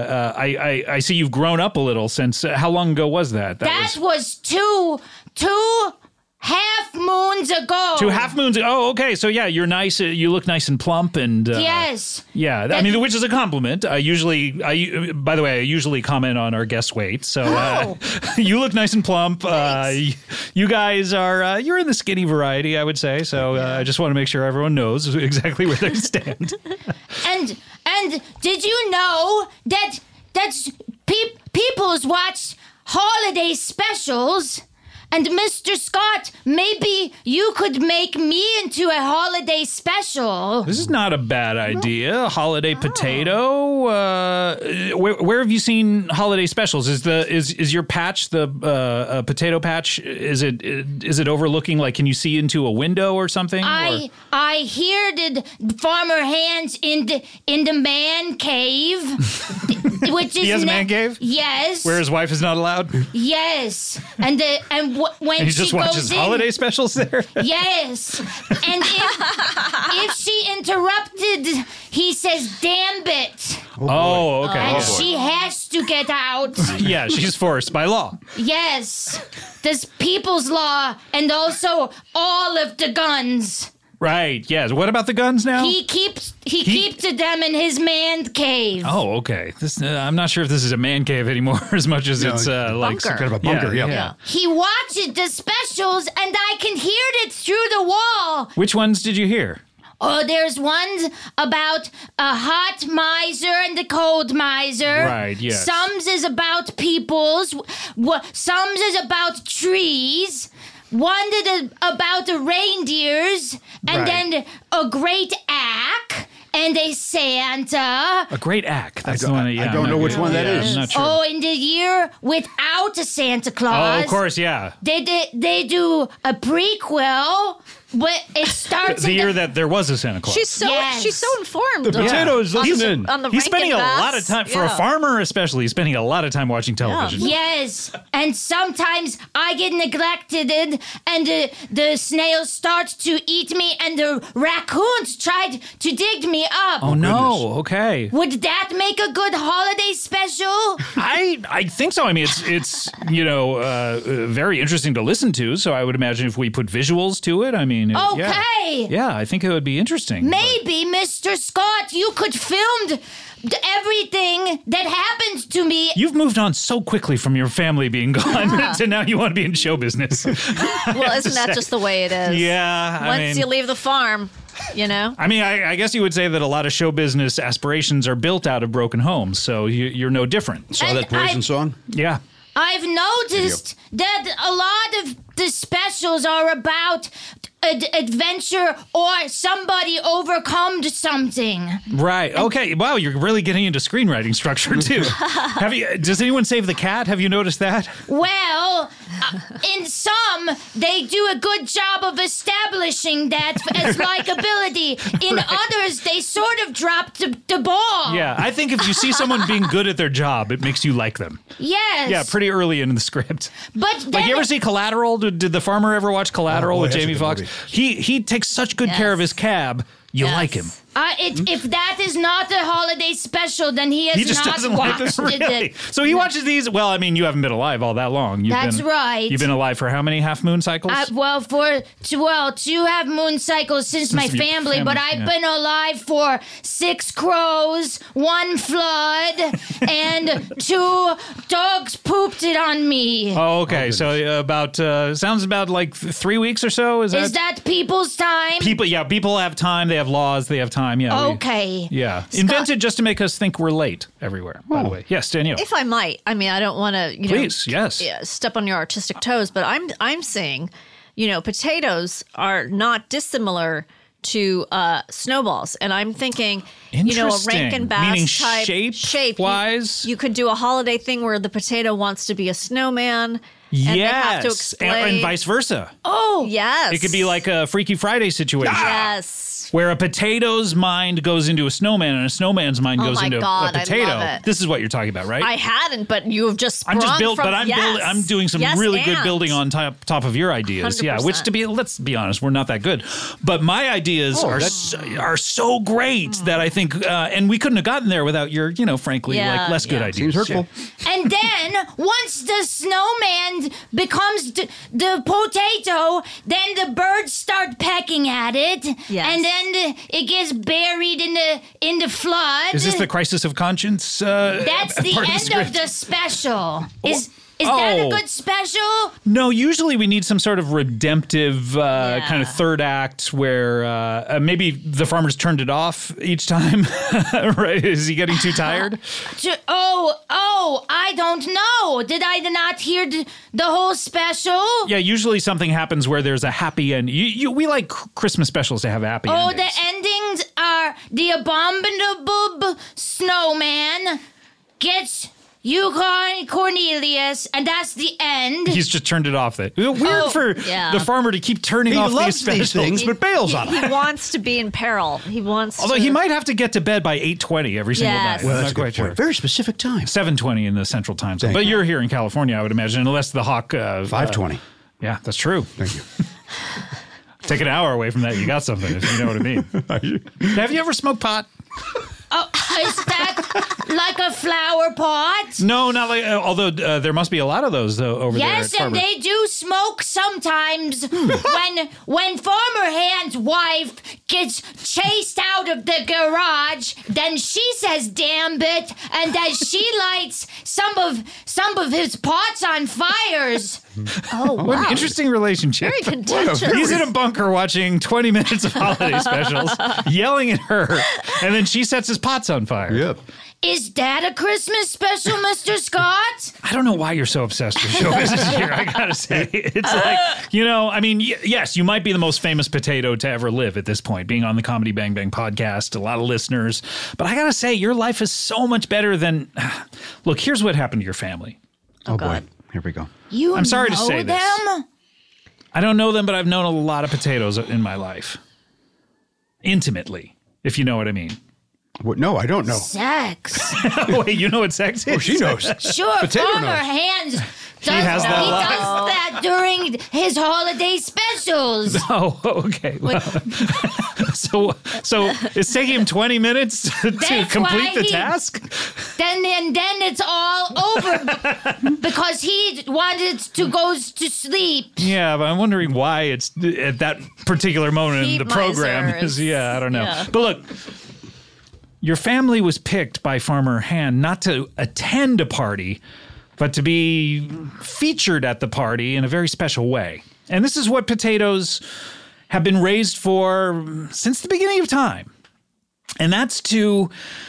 I see you've grown up a little since... how long ago was that? That was two half moons ago. 2 half moons. Oh, okay. So yeah, you're nice. You look nice and plump, and Yes. yeah. I mean, which is a compliment. By the way, I usually comment on our guest weight. So you look nice and plump. You guys are you're in the skinny variety, I would say. So I just want to make sure everyone knows exactly where they stand. And did you know that people's watch holiday specials? And Mr. Scott, maybe you could make me into a holiday special. This is not a bad idea. Holiday potato. Where have you seen holiday specials? Is your patch the potato patch? Is it overlooking? Like, can you see into a window or something? I hear the Farmer Hans in the man cave, which is he has a man cave? Yes. Where his wife is not allowed? Yes, when He she just watches goes in, holiday specials there? Yes, and if she interrupted, he says, "Damn it!" Oh, okay. And she has to get out. Yeah, she's forced by law. Yes, this people's law, and also all of the guns. Right, yes. What about the guns now? He keeps them in his man cave. Oh, okay. This I'm not sure if this is a man cave anymore as much as it's like some kind of a bunker. Yeah. He watches the specials, and I can hear it through the wall. Which ones did you hear? Oh, there's ones about a hot miser and a cold miser. Right, yes. Some is about peoples. Some is about trees. One is about the reindeers. And Right. then a great ack. And a Santa. A great act. That's the one. I don't know which one that is. I'm not sure. Oh, in the year without a Santa Claus. Oh, of course, yeah. They do a prequel, but it starts The in year that there was a Santa Claus. She's so informed. The potatoes, listen. On the He's spending a Rankin lot of Bass. time, for a Yeah. farmer especially, he's spending a lot of time watching television. Yes, and sometimes I get neglected, and the snails start to eat me, and the raccoons tried to dig me up. Oh, no. Okay. Would that make a good holiday special? I think so. I mean, it's very interesting to listen to. So I would imagine if we put visuals to it, I mean, Okay. yeah, I think it would be interesting. Maybe, Mr. Scott, you could film everything that happened to me. You've moved on so quickly from your family being gone to now you want to be in show business. Well, isn't that just the way it is? Yeah. Once you leave the farm, you know? I mean, I guess you would say that a lot of show business aspirations are built out of broken homes, so you're no different. Saw that Poison song? Yeah. I've noticed that a lot of the specials are about adventure or somebody overcome something. Right. Okay. Wow, you're really getting into screenwriting structure too. Does anyone save the cat? Have you noticed that? Well, in some, they do a good job of establishing that as likability. In others, they sort of drop the ball. Yeah, I think if you see someone being good at their job, it makes you like them. Yes. Yeah, pretty early in the script. But then, Like, you ever see Collateral? Did the farmer ever watch Collateral Oh, boy, with that's a Jamie good Foxx? movie. He takes such good care of his cab. You like him. if that is not a holiday special, then he has He just not doesn't like watched them, really. it. So he watches these. Well, I mean, you haven't been alive all that long. That's right. You've been alive for how many half moon cycles? Two half moon cycles since my your family, but I've yeah. been alive for 6 crows, 1 flood, and 2 dogs pooped it on me. Oh, okay. So about sounds about like 3 weeks or so. Is that people's time? people? Yeah, people have time. They have laws. They have time. Yeah. Okay. Invented just to make us think we're late everywhere. By the way, yes, Danielle. If I might, I mean, I don't want to, Please, yes. step on your artistic toes, but I'm saying, potatoes are not dissimilar to snowballs, and I'm thinking, a Interesting. Rankin Bass Meaning type shape wise? You could do a holiday thing where the potato wants to be a snowman. And they have to Yes, explain. and vice versa. Oh, yes. It could be like a Freaky Friday situation. Yes. Where a potato's mind goes into a snowman and a snowman's mind goes my into God, a I potato. love it. This is what you're talking about, right? I hadn't, but you have just sprung I'm just built, from, but I'm yes. building. I'm doing some Yes, really good and. building on top of your ideas. 100%. Yeah, which let's be honest, we're not that good. But my ideas are so great that I think, and we couldn't have gotten there without your, frankly, like less good ideas. Seems hurtful. And then once the snowman becomes the potato, then the birds start pecking at it, Yes. and then it gets buried in the flood. Is this the crisis of conscience? That's the part end script? of the special. Is that a good special? No, usually we need some sort of redemptive kind of third act where maybe the farmer's turned it off each time. Right? Is he getting too tired? I don't know. Did I not hear the whole special? Yeah, usually something happens where there's a happy end. We like Christmas specials to have happy endings. The endings are the abominable snowman gets Yukon Cornelius, and that's the end. He's just turned it off. Weird for the farmer to keep turning He off these loves specials. these things, but bails on them. He wants to be in peril. He wants Although to. he might have to get to bed by 8:20 every single Yes. night. Well, I'm that's not a quite good sure. point. Very specific time. 7:20 in the Central Time Zone. Thank But you. you're here in California, I would imagine, unless the hawk. 5:20. Yeah, that's true. Thank you. Take an hour away from that, you got something, if you know what I mean. Have you ever smoked pot? Oh, is that like a flower pot? No, not like. Although there must be a lot of those over there. Yes, at and Farmer. they do smoke sometimes. when Farmer Hand's wife gets chased out of the garage, then she says "damn it," and then she lights some of his pots on fires. Oh, What an wow. interesting relationship. Very contentious. He's in a bunker watching 20 minutes of holiday specials, yelling at her, and then she sets his pots on fire. Yep. Is that a Christmas special, Mr. Scott? I don't know why you're so obsessed with show business here, I gotta say. It's like, I mean, yes, you might be the most famous potato to ever live at this point, being on the Comedy Bang Bang podcast, a lot of listeners. But I gotta say, your life is so much better than. Look, here's what happened to your family. Oh, God. boy. Here we go. You I'm sorry to know say this. them? I don't know them, but I've known a lot of potatoes in my life. Intimately, if you know what I mean. What? No, I don't know. Sex. Wait, you know what sex is? Oh, she knows. Sure, Potato Farmer knows. Hands does has that he lot. does that during his holiday specials. Oh, okay. Well, so it's taking him 20 minutes to That's complete why the he- task? Then it's all over because he wanted to go to sleep. Yeah, but I'm wondering why it's at that particular moment in Heat the program. misers. I don't know. Yeah. But look, your family was picked by Farmer Hand not to attend a party, but to be featured at the party in a very special way. And this is what potatoes have been raised for since the beginning of time. And that's to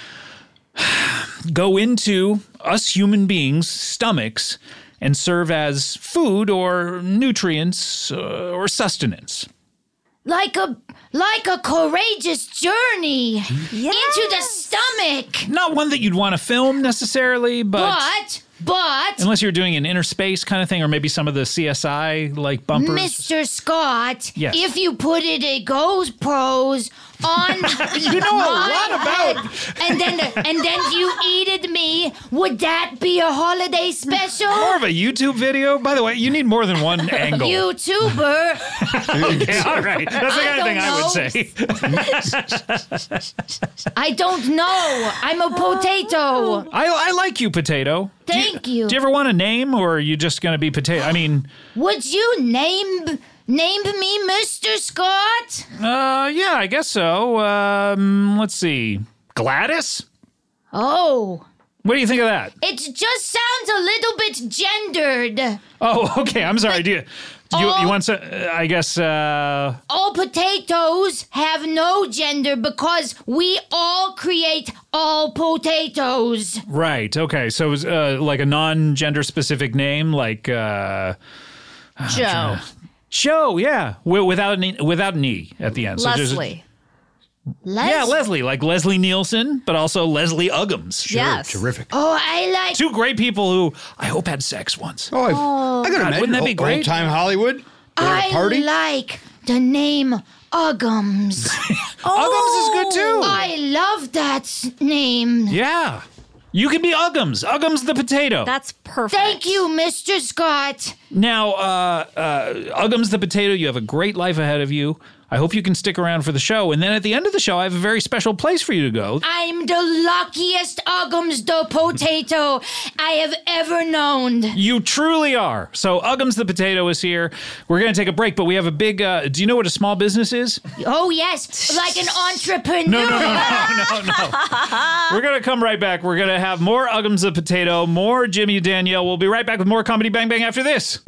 go into us human beings' stomachs and serve as food or nutrients or sustenance. like a courageous journey into the stomach. Not one that you'd want to film necessarily, but But unless you're doing an inner space kind of thing, or maybe some of the CSI like bumpers. Mr. Scott, Yes. if you put it a GoPros on You know a lot about. and then you eated me, would that be a holiday special? More of a YouTube video. By the way, you need more than one angle. YouTuber. Okay, all right. That's the kind of thing I I would say. I don't know. I'm a potato. I like you, Potato. Thank you. Do you ever want a name, or are you just going to be Potato? I mean, Would you name me Mr. Scott? yeah, I guess so. Let's see. Gladys? Oh, What do you think of that? it just sounds a little bit gendered. Oh, okay. I'm sorry. Do you want some? I guess. All potatoes have no gender because we all create all potatoes. Right. Okay. So, it's, like a non-gender specific name, like Joe. Joe. Yeah, without an e at the end. So just- Leslie. yeah, Leslie, like Leslie Nielsen, but also Leslie Uggams. Yes. Terrific. Oh, I like. Two great people who I hope had sex once. Oh, I could imagine. wouldn't that be great? Old time Hollywood. I Party. like the name Uggams. Uggams is good too. I love that name. Yeah. You can be Uggams. Uggams the potato. That's perfect. Thank you, Mr. Scott. Now, Uggams the potato, you have a great life ahead of you. I hope you can stick around for the show. And then at the end of the show, I have a very special place for you to go. I'm the luckiest Uggams the potato I have ever known. You truly are. So Uggams the potato is here. We're going to take a break, but we have a big, do you know what a small business is? Oh, yes, like an entrepreneur. No. We're going to come right back. We're going to have more Uggams the potato, more Jimmy Danielle. We'll be right back with more Comedy Bang Bang after this.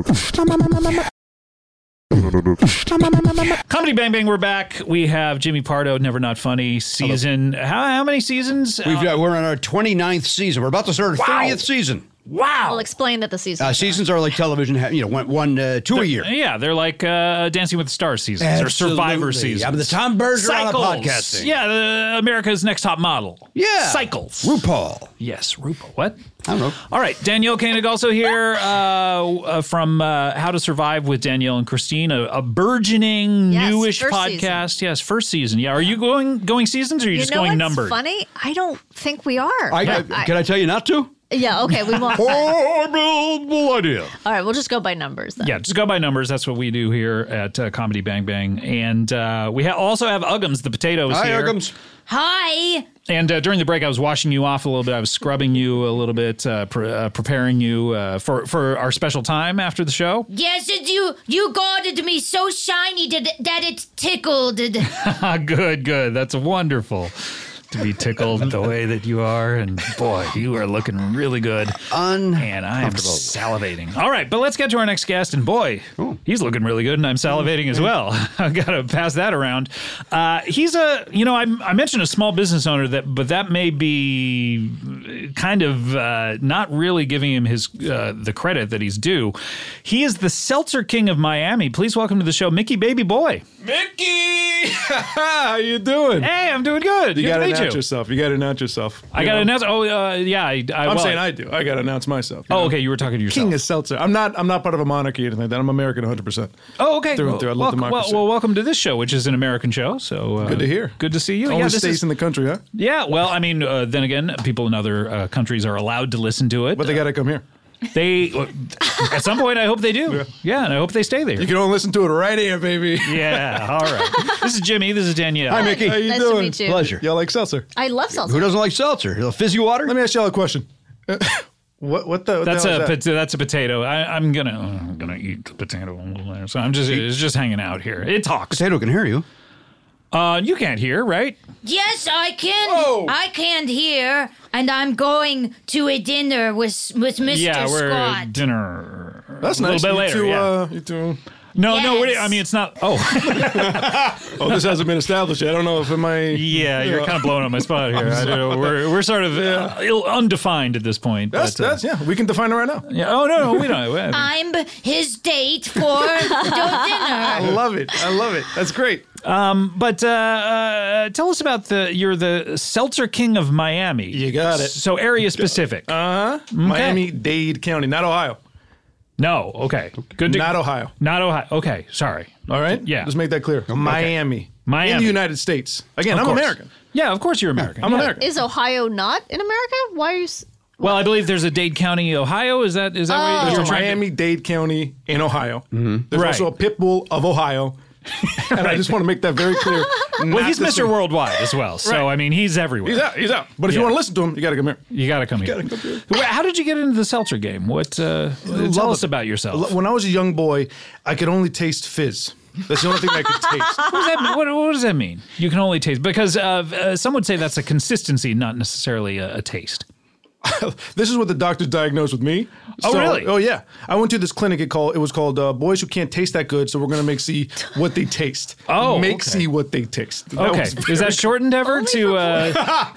Comedy Bang Bang, we're back. We have Jimmy Pardo, Never Not Funny season. How many seasons? We're on our 29th season. We're about to start our 30th season. Wow. I'll explain that the season. Seasons are like television, two a year. Yeah, they're like Dancing with the Stars seasons or Survivor seasons. I'm the Tom Bergeron of Cycles. podcasting. Yeah, America's Next Top Model. Yeah. Cycles. RuPaul. Yes, RuPaul. What? I don't know. All right, Danielle Koenig also here from How to Survive with Danielle and Christine, a burgeoning, Yes, newish first podcast. season. Yes, first season. Yeah, are you going seasons, or are you just know going what's numbered? funny? I don't think we are. Can I tell you not to? Yeah, okay, we won't. Horrible idea. All right, we'll just go by numbers then. Yeah, just go by numbers. That's what we do here at Comedy Bang Bang. And we also have Uggams, the potatoes Hi, here. Uggams. Hi. And during the break, I was washing you off a little bit. I was scrubbing you a little bit, preparing you for our special time after the show. Yes, you guarded me so shiny that it tickled. Good. That's wonderful to be tickled the way that you are. And boy, you are looking really good. And I am salivating. All right, but let's get to our next guest. And boy, he's looking really good, and I'm salivating as well. I've got to pass that around. He's I mentioned a small business owner, but that may be kind of not really giving him his the credit that he's due. He is the Seltzer King of Miami. Please welcome to the show, Mickey Baby Boy. Mickey! How you doing? Hey, I'm doing good. You Good got to to meet announce you. yourself. You got to announce yourself. I got to announce. Oh, yeah. I'm saying I do. I got to announce myself. you Oh, know? okay. You were talking to yourself. King of Seltzer. I'm not part of a monarchy or anything like that. I'm American 100%. Oh, okay. Through and through. I love democracy. Well, welcome to this show, which is an American show. So Good to hear. Good to see you. Only this states is- in the country, huh? Yeah. Well, I mean, then again, people in other countries are allowed to listen to it. But they got to come here. They at some point, I hope they do. Yeah, and I hope they stay there. You can only listen to it right here, baby. Yeah. All right. This is Jimmy. This is Danielle. Hi, Mickey. How you Nice doing? to meet you. Pleasure. Y'all like seltzer? I love seltzer. Who doesn't like seltzer? A little fizzy water? Let me ask y'all a question. What the That's hell is that? that's a potato. I'm gonna eat the potato. So it's just hanging out here. It talks. Potato can hear you. You can't hear, right? Yes, I can. Whoa. I can hear, and I'm going to a dinner with Mr. Yeah, we're Scott. dinner. That's a nice. little bit later. You two, yeah. you two. No, Yes. I mean, it's not. Oh, Oh, this hasn't been established yet. I don't know if yeah, you're kind of blowing up my spot here. I don't know. We're sort of undefined at this point. That's yeah. We can define it right now. Yeah. Oh no, we don't. I'm his date for the I dinner. love it. I love it. That's great. But tell us about you're the Seltzer King of Miami. You got it. So area specific. Miami-Dade County, not Ohio. No. Okay. Good. Not Ohio. Not Ohio. Okay. Sorry. All right? Yeah. Just make that clear. Miami. Miami. In the United States. Again, Of I'm course. American. Yeah. Of course you're American. I'm Yeah. American. Is Ohio not in America? Why are you? Well, I believe there's a Dade County, Ohio. Is that what There's you're a trying to- Miami-Dade County in Ohio. There's Right. also a pit bull of Ohio. And I just want to make that very clear. Well, he's Mr. Worldwide as well. So, Right. I mean, he's everywhere. He's out. But if you Yeah. want to listen to him, you got to come here. You got to come here. Well, how did you get into the seltzer game? What? Tell us about yourself. When I was a young boy, I could only taste fizz. That's the only thing I could taste. What does that mean? What does that mean? You can only taste because some would say that's a consistency, not necessarily a taste. This is what the doctors diagnosed with me. Oh, really? Oh, yeah. I went to this clinic. It was called Boys Who Can't Taste That Good, so we're going to make see what they taste. Oh, Make okay. see what they taste. That Okay, was is that shortened ever to?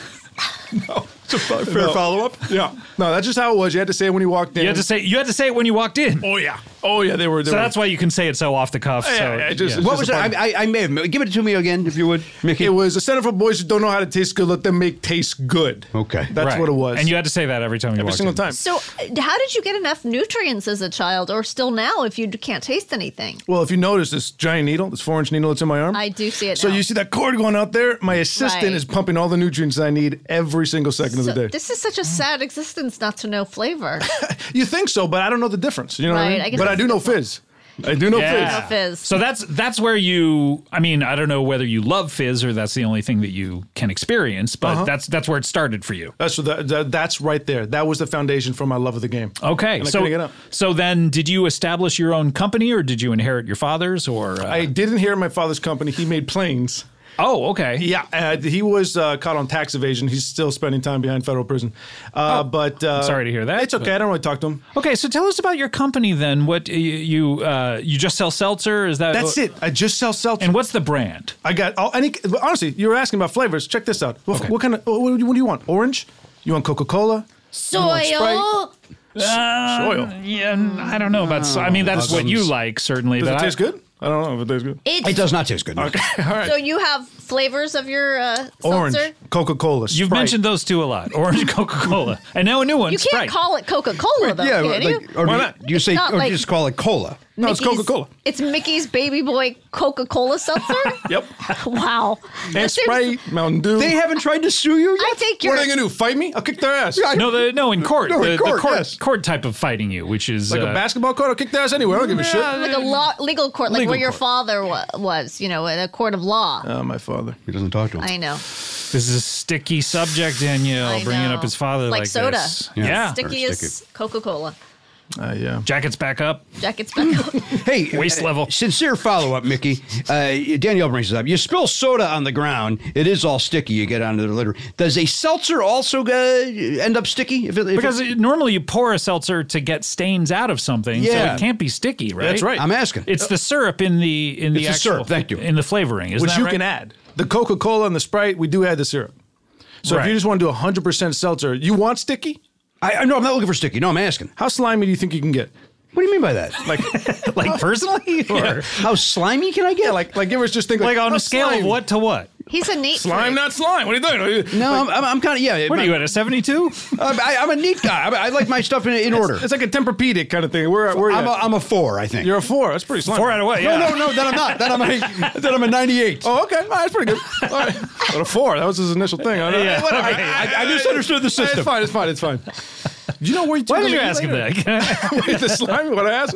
fair follow-up? Yeah. No, that's just how it was. You had to say it when you walked in. You had to say it when you walked in. Oh, yeah. Oh, yeah. They were. So that's why you can say it so off the cuff. Yeah, So What was it? I may have. Give it to me again, if you would, Mickey. It was a Center for Boys Who Don't Know How to Taste Good. Let them make taste good. Okay. That's Right. what it was. And you had to say that every time you every walked single in. time. So, how did you get enough nutrients as a child, or still now, if you can't taste anything? Well, if you notice this giant needle, this 4-inch needle that's in my arm. I do see it So now. you see that cord going out there? My assistant Right. is pumping all the nutrients I need every single second of the day. This is such a sad existence not to know flavor. You think so, but I don't know the difference. You know what I Right, mean? I guess But I that's do a know good point. fizz. I do know Yeah. No fizz. So that's where you. I mean, I don't know whether you love fizz or that's the only thing that you can experience, but that's where it started for you. That's right there. That was the foundation for my love of the game. Okay, And I couldn't get up. so then did you establish your own company or did you inherit your father's or? I did inherit my father's company. He made planes. Oh, okay. Yeah, he was caught on tax evasion. He's still spending time behind federal prison. But sorry to hear that, It's okay. I don't really talk to him. Okay, so tell us about your company then. What you just sell seltzer? Is that That's it. I just sell seltzer. And what's the brand? I got honestly, you were asking about flavors. Check this out. What kind of? What do you want? Orange? You want Coca-Cola? Soil. Soil. Yeah, I don't know about. I mean, that's what you like, certainly. Does it but taste good? I don't know if it tastes good. It does not taste good. no. Okay, all right. So you have flavors of your Orange, seltzer? Coca-Cola. You've Sprite. mentioned those two a lot. Orange, Coca-Cola, and now a new one. You can't Sprite. call it Coca-Cola, though, Yeah, can you? like, or Why do you, not? do you say, not or like- just call it cola? No, it's Mickey's- Coca-Cola. It's Mickey's Baby Boy Coca-Cola seltzer? Yep. Wow. And That seems- Sprite, Mountain Dew. They haven't tried to sue you I yet? think What you're... are they gonna do? Fight me? I'll kick their ass. No, in court. No, in court, court, yes. court type of fighting you, which is Like a basketball court, I'll kick their ass anywhere. I don't give a shit. like a legal court, like Legal where your court. father was, in a court of law. My father. He doesn't talk to him. I know. This is a sticky subject, Danielle. I Bringing know. up his father Like like soda. this. Yeah. Yeah. Sticky as Coca-Cola. Yeah. Jacket's back up. Jacket's back up. Hey, Waist level. Sincere follow-up, Mickey. Danielle brings it up. You spill soda on the ground, it is all sticky. You get onto the litter. Does a seltzer also end up sticky? Because normally you pour a seltzer to get stains out of something, so Yeah. it can't be sticky, right? That's right. I'm asking. It's the syrup in the It's the actual syrup, thank you. in the flavoring, isn't Which that you right? can add. The Coca-Cola and the Sprite, we do add the syrup. So if Right. you just want to do 100% seltzer, you want sticky? No, I'm not looking for sticky. No, I'm asking. How slimy do you think you can get? What do you mean by that? Like personally, or How slimy can I get? like give us just think like on how a scale slimy? of what to what? He's a neat Slime, freak. not slime. What are you doing? No, I'm kind of, yeah. What are you at, a 72? I'm a neat guy. I like my stuff in order. It's like a Tempur-Pedic kind of thing. Where I'm a 4, I think. You're a 4. That's pretty slimy. 4 out of what? Yeah. No, that I'm not. That I'm a 98. Oh, okay. All right, that's pretty good. All right. But a 4. That was his initial thing. Yeah. Whatever. Okay. I misunderstood the system. It's fine. Do you know where you Why did you ask him that? the slimy? What I asked?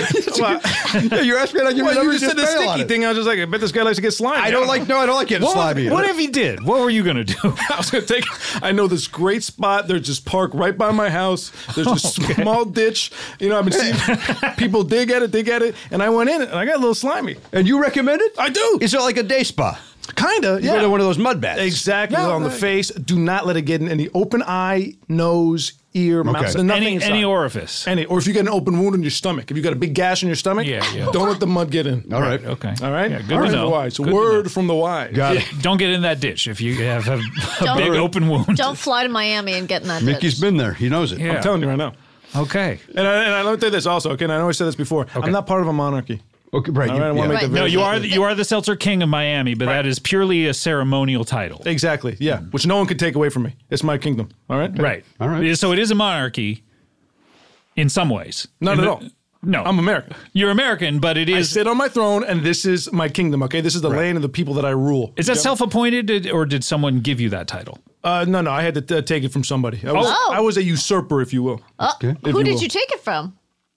Yeah, you're asking me like Well, you just said the bail on sticky it. thing. I was just like, I bet this guy likes to get slimy. I don't like getting slimy. What if he did? What were you going to do? I was going to take. I know this great spot. There's just park right by my house. There's this small ditch. I've been seeing people dig at it, and I went in and I got a little slimy. And you recommend it? I do. Is it like a day spa? Kinda, You go yeah. to one of those mud baths. Exactly, on the face. Do not let it get in any open eye, nose, ear, mouth. So nothing inside. Any orifice. Or if you get an open wound in your stomach, if you got a big gash in your stomach, don't let the mud get in. All right. Okay. All right? Yeah, good to know. Wise. Good to Word know. from the wise. Got it. Don't get in that ditch if you have a big open wound. Don't fly to Miami and get in that Mickey's ditch. been there. He knows it. Yeah. I'm telling you right now. Okay. And I let me tell you this also, okay? And I know I said this before. I'm not part of a monarchy. Okay, right. All right, I wanna make that No, very you are the Seltzer King of Miami, but that is purely a ceremonial title. Exactly, yeah. Which no one can take away from me. It's my kingdom, all right? Right. All right. So it is a monarchy in some ways. Not at all. No. I'm American. You're American, but it I is. sit on my throne, and this is my kingdom, okay? This is the land of the people that I rule. Is that self-appointed, or did someone give you that title? No, I had to take it from somebody. I was a usurper, if you will. Who did you take it from?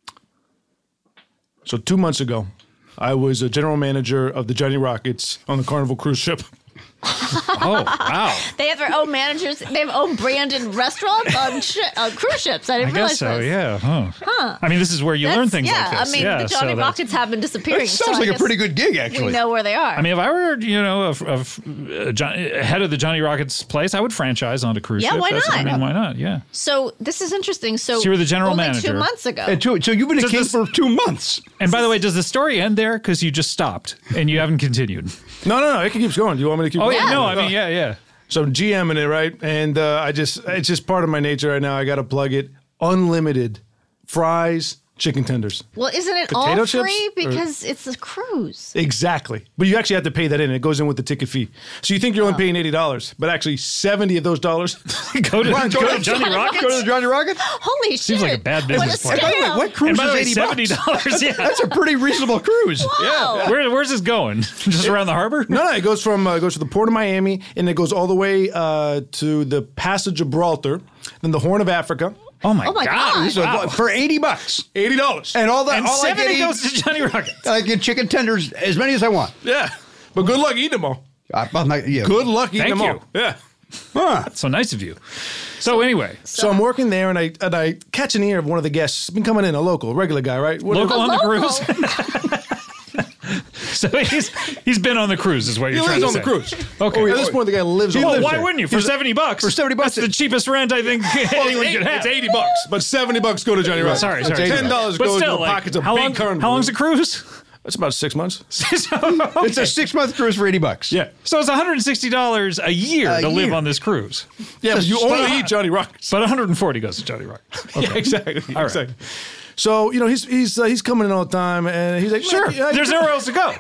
So 2 months ago, I was a general manager of the Johnny Rockets on the Carnival cruise ship. Oh, wow. They have their own managers. They have own branded restaurants on cruise ships. I didn't I realize guess so, this. yeah. Huh. I mean, this is where you learn things like this. I mean, the Johnny Rockets have been disappearing. That sounds so like I a pretty guess good gig, actually. We know where they are. I mean, if I were, head of the Johnny Rockets place, I would franchise on a cruise Yeah, ship. why not? I mean, why not? Yeah. So this is interesting. So you were the general only manager. 2 months ago. And so you've been a king for 2 months. And by the way, does the story end there? Because you just stopped and you haven't continued. No, it keeps going. Do you want me to keep Oh, going? yeah, no, I mean, yeah. So I'm GMing it, right? And it's just part of my nature right now. I got to plug it. Unlimited fries, chicken tenders. Well, isn't it Potato all chips, free or- because it's a cruise? Exactly. But you actually have to pay that in. It goes in with the ticket fee. So you think you're only paying $80, but actually 70 of those dollars Go to Johnny Rockets? Go to the Johnny Rockets? Holy shit! Seems like a bad business What a plan. By the way, scam. what cruise And by the way, is $80? $70. Yeah. That's a pretty reasonable cruise. Wow. Where's this going? Just around the harbor? No, it goes from goes to the port of Miami, and it goes all the way to the Pass of Gibraltar, then the Horn of Africa. Oh my, Oh my God. So for $80. $80. And all that, And all I 70 get goes to Johnny Rockets. I get chicken tenders, as many as I want. Yeah. But good luck eating them all. Good luck eating Thank them you. all. Yeah. Huh. So nice of you. So anyway, So I'm working there, and I catch an ear of one of the guests. Been coming in, a regular guy, right? local on the Local. cruise. So he's been on the cruise, is what He you're trying lives to on say. the cruise. Okay. At this point, the guy lives on Well, the cruise. why wouldn't you? For $70. For $70, That's the cheapest rent I think anyone could have. It's $80, but $70 go to Johnny Rockets. Sorry. $10 But goes still, to the pockets of how big long? Carnival. How long's the cruise? That's about 6 months. It's a 6-month cruise for $80. Yeah. So it's $160 a year A to live year. on this cruise. Yeah, but you only eat Johnny Rockets. But 140 goes to Johnny Rockets. Yeah, exactly. right. Exactly. So, he's coming in all the time, and he's like, Sure. "Man, There's nowhere else to go.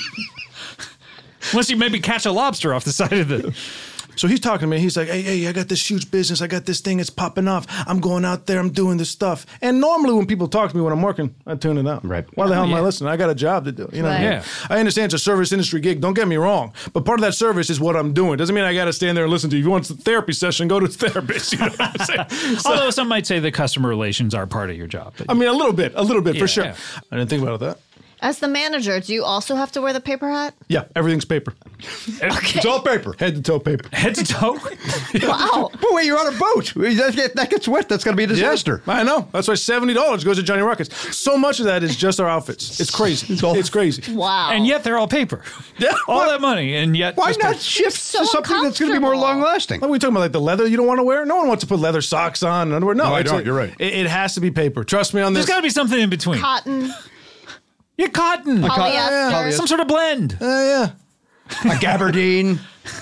Unless you maybe catch a lobster off the side of the... So he's talking to me. He's like, hey, I got this huge business. I got this thing. It's popping off. I'm going out there. I'm doing this stuff. And normally when people talk to me when I'm working, I tune it out. Right. Why the hell am I Yeah. listening? I got a job to do. You know what I mean? Right. I understand it's a service industry gig. Don't get me wrong. But part of that service is what I'm doing. Doesn't mean I got to stand there and listen to you. If you want a therapy session, go to a therapist. You know what I'm saying? So, Although some might say the customer relations are part of your job. I mean, a little bit Yeah, for sure. yeah. I didn't think about that. As the manager, do you also have to wear the paper hat? Yeah, everything's paper. It's all paper. Head to toe paper. Head to toe? Wow. But wait, you're on a boat. That gets wet. That's going to be a disaster. Yeah, I know. That's why $70 goes to Johnny Rockets. So much of that is just our outfits. It's crazy. It's crazy. Wow. And yet they're all paper. Yeah. All that money, and yet... Why just not paper. shift So to something that's going to be more uncomfortable. long-lasting? What are we talking about? Like the leather you don't want to wear? No one wants to put leather socks on and underwear. No, No, I it's don't. like- You're right. It has to be paper. Trust me on this. There's got to be something in between. Cotton, Yeah, cotton. polyester. Some sort of blend. Yeah. A gabardine.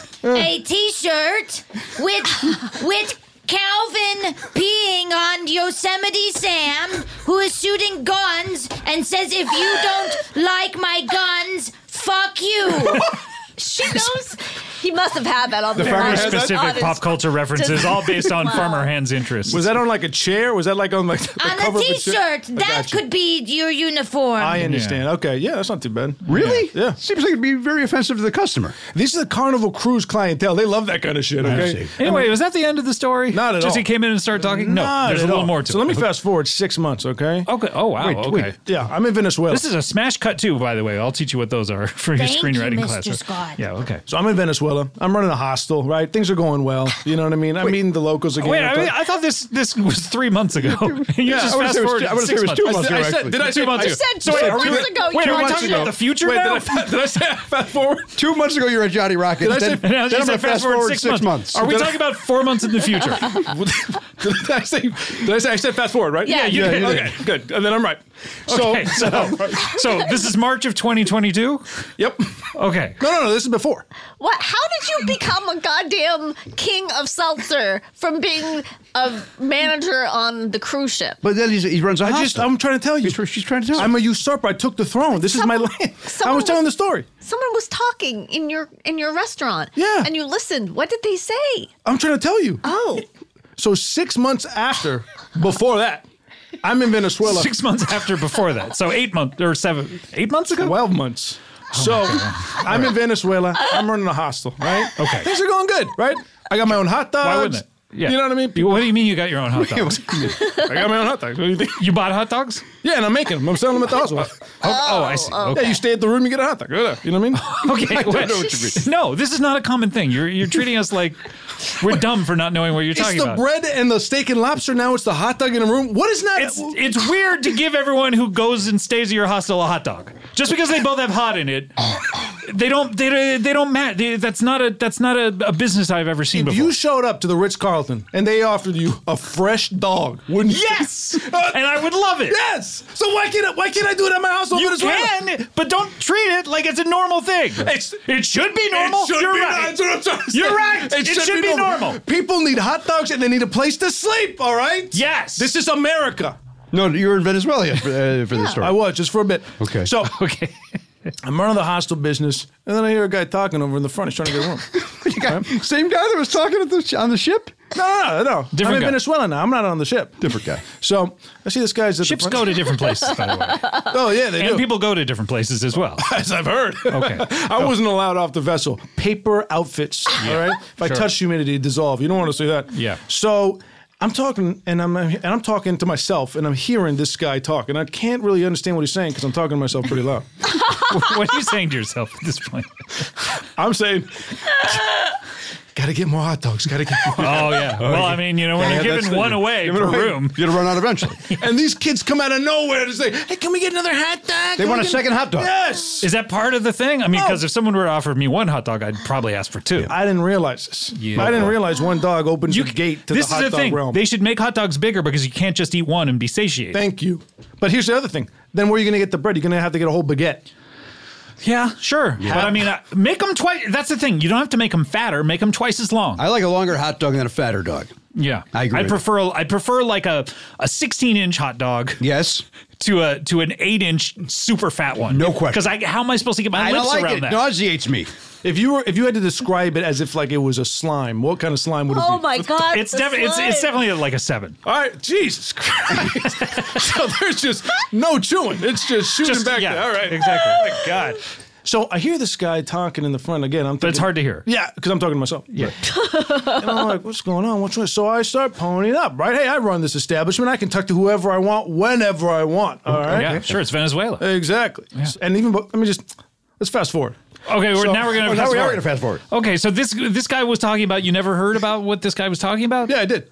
A T-shirt with Calvin peeing on Yosemite Sam, who is shooting guns and says, "If you don't like my guns, fuck you." She knows. He must have had that on the Very has that? specific pop culture references, all based on Wow. Farmer Hand's interests. Was that on like a chair? Was that like on like the On cover a of a chair? T-shirt, I that got you. could be your uniform. I understand. Okay, yeah, that's not too bad. Really? Yeah. Seems like it'd be very offensive to the customer. These are the Carnival Cruise clientele. They love that kind of shit. Okay. see. Anyway, was that the end of the story? Not at Just all. he came in and started talking? No, Not there's a at little all. more to So it. let me fast forward 6 months, okay? Okay. Oh, wow. Okay. Yeah, I'm in Venezuela. This is a smash cut, too, by the way. I'll teach you what those are for your Thank you, screenwriting Mr. class. Scott. Yeah, okay. So I'm in Venezuela. Venezuela. I'm running a hostel, right? Things are going well. You know what I mean? I'm meeting the locals again. Wait, I thought this was 3 months ago. You just I fast forward. I would say it was 2 months ago, actually. Did I say 2 months You ago? said 2 months ago. Wait, you are we were talking about the future now? Did I say fast forward? 2 months ago, you were at Johnny Rocket. Did I say- Then Now I'm you going said to fast forward 6 months. Are we talking about 4 months in the future? Did I say I said fast forward, right? Yeah, you did. Okay, good. And then I'm right. So, Okay, so this is March of 2022? yep. Okay. No, this is before. What? How did you become a goddamn king of seltzer from being a manager on the cruise ship? But then he runs a hostel. I'm trying to tell you. She's trying to tell I'm a usurper. I took the throne. This is my land. I someone was telling was- the story. Someone was talking in your restaurant. Yeah. And you listened. What did they say? I'm trying to tell you. Oh. So 6 months before that, I'm in Venezuela. 6 months after before that. So 8 months or 8 months ago? 12 months. So I'm in Venezuela. I'm running a hostel, right? Okay. Things are going good, right? I got my own hot dogs. Why wouldn't it? Yeah. You know what I mean? What do you mean you got your own hot dogs? I got my own hot dogs. What do you think? You bought hot dogs? Yeah, and I'm making them. I'm selling them at the hospital. Oh, I see. Okay. Yeah, you stay at the room, you get a hot dog. You know what I mean? Okay, I don't wait. know what you mean. No, this is not a common thing. You're treating us like we're dumb for not knowing what you're It's talking the about. bread and the steak and lobster. Now it's the hot dog in a room. What is not? It's weird to give everyone who goes and stays at your hostel a hot dog just because they both have hot in it. They don't match. That's not a business I've ever seen If before. you showed up to the Ritz-Carlton and they offered you a fresh dog, wouldn't you? Yes, and I would love it. Yes. So why can't I do it at my house? You can, but don't treat it like it's a normal thing. It should be normal. You're right. That's what I'm trying to say. You're right. It should be normal. People need hot dogs and they need a place to sleep. All right. Yes. This is America. No, you were in Venezuela for this story. I was just for a bit. Okay. So Okay. I'm running the hostel business, and then I hear a guy talking over in the front. He's trying to get a room. Same guy that was talking on the ship? No. Different I'm in guy. Venezuela now. I'm not on the ship. Different guy. So I see this guy's at Ships the go front. to different places, by the way. Oh yeah, they And do. people go to different places as well. As I've heard. Okay. I wasn't allowed off the vessel. Paper outfits. All right. If I touch humidity, it dissolve. You don't want to see that. Yeah. So I'm talking, and I'm talking to myself, and I'm hearing this guy talk, and I can't really understand what he's saying because I'm talking to myself pretty loud. What are you saying to yourself at this point? I'm saying, gotta get more hot dogs. Gotta get more. Oh, yeah. Well, I mean, when Yeah, you're that's giving the- one away Give it per away. room. You're going to run out eventually. And these kids come out of nowhere to say, "Hey, can we get another hot dog? They Can want we a get-" second hot dog. Yes. Is that part of the thing? I mean, because if someone were to offer me one hot dog, I'd probably ask for two. I didn't realize this. Yeah. I didn't realize one dog opens the gate to this the hot is the dog thing. realm. They should make hot dogs bigger because you can't just eat one and be satiated. Thank you. But here's the other thing. Then where are you going to get the bread? You're going to have to get a whole baguette. Yeah, sure. But I mean, make them twice. That's the thing. You don't have to make them fatter. Make them twice as long. I like a longer hot dog than a fatter dog. Yeah, I agree. I prefer like a 16-inch hot dog Yes. to an 8-inch super fat one. No question. Because how am I supposed to get my I don't lips like around it. that? It nauseates me. If you had to describe it as if like it was a slime, what kind of slime would it be? Oh my God. It's the definitely slime. it's definitely like a 7. All right, Jesus Christ. So there's just no chewing. It's just shooting back there. All right. Exactly. Oh my God. So I hear this guy talking in the front again. I'm thinking, But it's hard to hear. Yeah, because I'm talking to myself. Yeah. And I'm like, what's going on? What's wrong? So I start ponying up, right? Hey, I run this establishment. I can talk to whoever I want, whenever I want. All right. Yeah, sure. It's Venezuela. Exactly. And even, let's fast forward. Okay, So- now we're gonna Oh, now fast we are forward. going to fast forward. Okay, so this guy was talking about. You never heard about what this guy was talking about? Yeah, I did.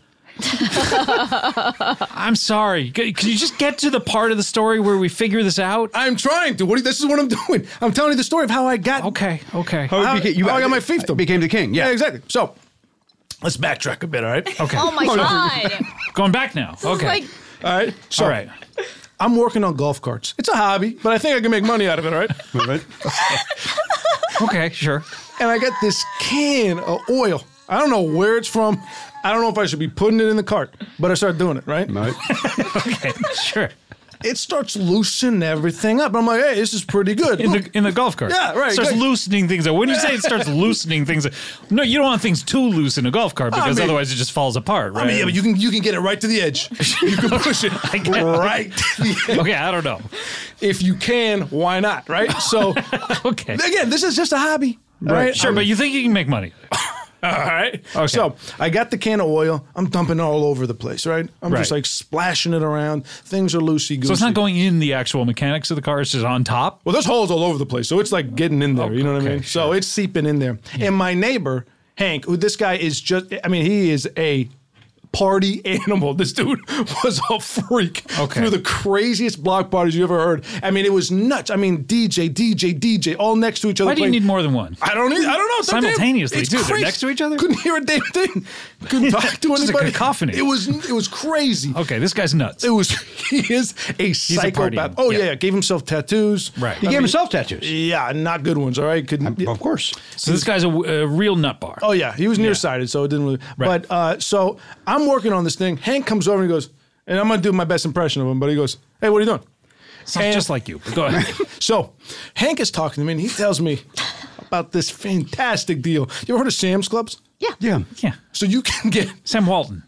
I'm sorry. Can you just get to the part of the story where we figure this out? I'm trying to. This is what I'm doing. I'm telling you the story of how I got. Okay. How I got my fiefdom. Became the king. Yeah, Yeah. exactly. So let's backtrack a bit, all right? Okay. Oh my God. Going back now. This is Okay. like All right. So All right. I'm working on golf carts. It's a hobby, but I think I can make money out of it, all right? Right? Okay. Sure. And I got this can of oil. I don't know where it's from. I don't know if I should be putting it in the cart, but I started doing it, right? Right. Okay. Sure. It starts loosening everything up. I'm like, hey, this is pretty good. Look. In the golf cart. Yeah, right, Starts good. loosening things up. When you say it starts loosening things, no, you don't want things too loose in a golf cart because mean- otherwise it just falls apart, right? I mean, yeah, but you can get it right to the edge. You can push it right to the edge. Okay, I don't know. If you can, why not, right? So, Okay. again, this is just a hobby, right? Sure, but you think you can make money? All right. Okay. So I got the can of oil. I'm dumping it all over the place, right? I'm just Right. like splashing it around. Things are loosey-goosey. So it's not going in the actual mechanics of the car. It's just on top. Well, there's holes all over the place. So it's like getting in there. You know what I mean? So it's seeping in there. And my neighbor, Hank, who this guy is just, I mean, he is a party animal. This dude was a freak through the craziest block parties you ever heard. I mean, it was nuts. I mean, DJ, all next to each other. Why do you need more than one? I don't know. Simultaneously, It's too. They're crazy. next to each other? Couldn't hear a damn thing. Couldn't talk to Just a anybody. cacophony. It was crazy. Okay, this guy's nuts. He is a a party psychopath. animal. Oh Yeah. yeah, gave himself tattoos. Right. He gave himself tattoos. Yeah, not good ones. All right, Of course. So this guy's a real nut bar. Oh yeah, he was nearsighted, so it didn't really. Right. But so I'm working on this thing. Hank comes over and he goes, and I'm gonna do my best impression of him. But he goes, "Hey, what are you doing?" Sounds just like you. But go ahead. So Hank is talking to me, and he tells me about this fantastic deal. You ever heard of Sam's Clubs? Yeah. Yeah. Yeah. So you can get. Sam Walton.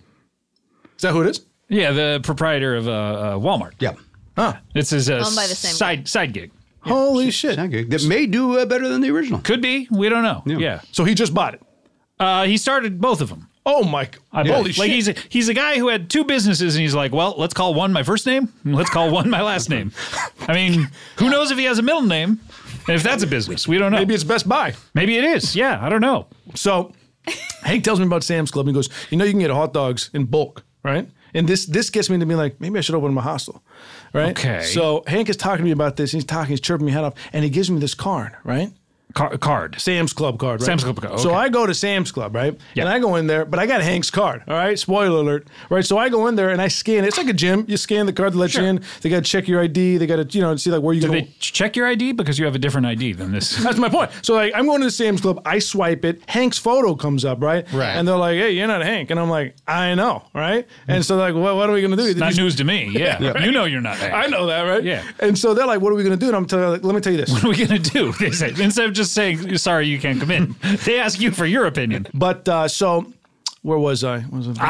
Is that who it is? Yeah, the proprietor of Walmart. Yeah. Huh. It's his Owned by the same side gig. Holy shit! That may do better than the original. Could be. We don't know. Yeah. So he just bought it. He started both of them. Oh my! Holy shit! Like he's a guy who had two businesses, and he's like, well, let's call one my first name, and let's call one my last name. I mean, who knows if he has a middle name? And if that's a business, we don't know. Maybe it's Best Buy. Maybe it is. Yeah, I don't know. So Hank tells me about Sam's Club. And he goes, you can get hot dogs in bulk, right? And this gets me to be like, maybe I should open my hostel, right? Okay. So Hank is talking to me about this. He's chirping me head off, and he gives me this card, right? Card. Sam's Club card, right? Sam's Club card, So okay. I go to Sam's Club, right? Yeah. And I go in there, but I got Hank's card, all right? Spoiler alert, right? So I go in there and I scan it. It's like a gym. You scan the card to let you in. They got to check your ID. They got to, see like where you Do go. they check your ID? Because you have a different ID than this. That's my point. So like, I'm going to the Sam's Club. I swipe it. Hank's photo comes up, right? Right. And they're like, "Hey, you're not Hank." And I'm like, "I know, right?" And so like, what are we going to do? Not news to me. Yeah. You know you're not Hank. I know that, right? Yeah. And so they're like, "What are we going to do?" And I'm telling, like, let me tell you this. What are we going to do? They say, instead of just saying, sorry, you can't come in, they ask you for your opinion. But so, where was I?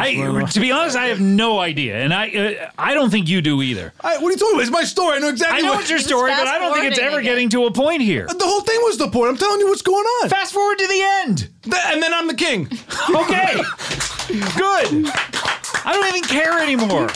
To be honest, I have no idea, and I don't think you do either. What are you talking about? It's my story. I know exactly. I know what it's your story, but I don't think it's ever fast-forwarding getting to a point here. The whole thing was the point. I'm telling you what's going on. Fast forward to the end. And then I'm the king. Okay. Good. I don't even care anymore.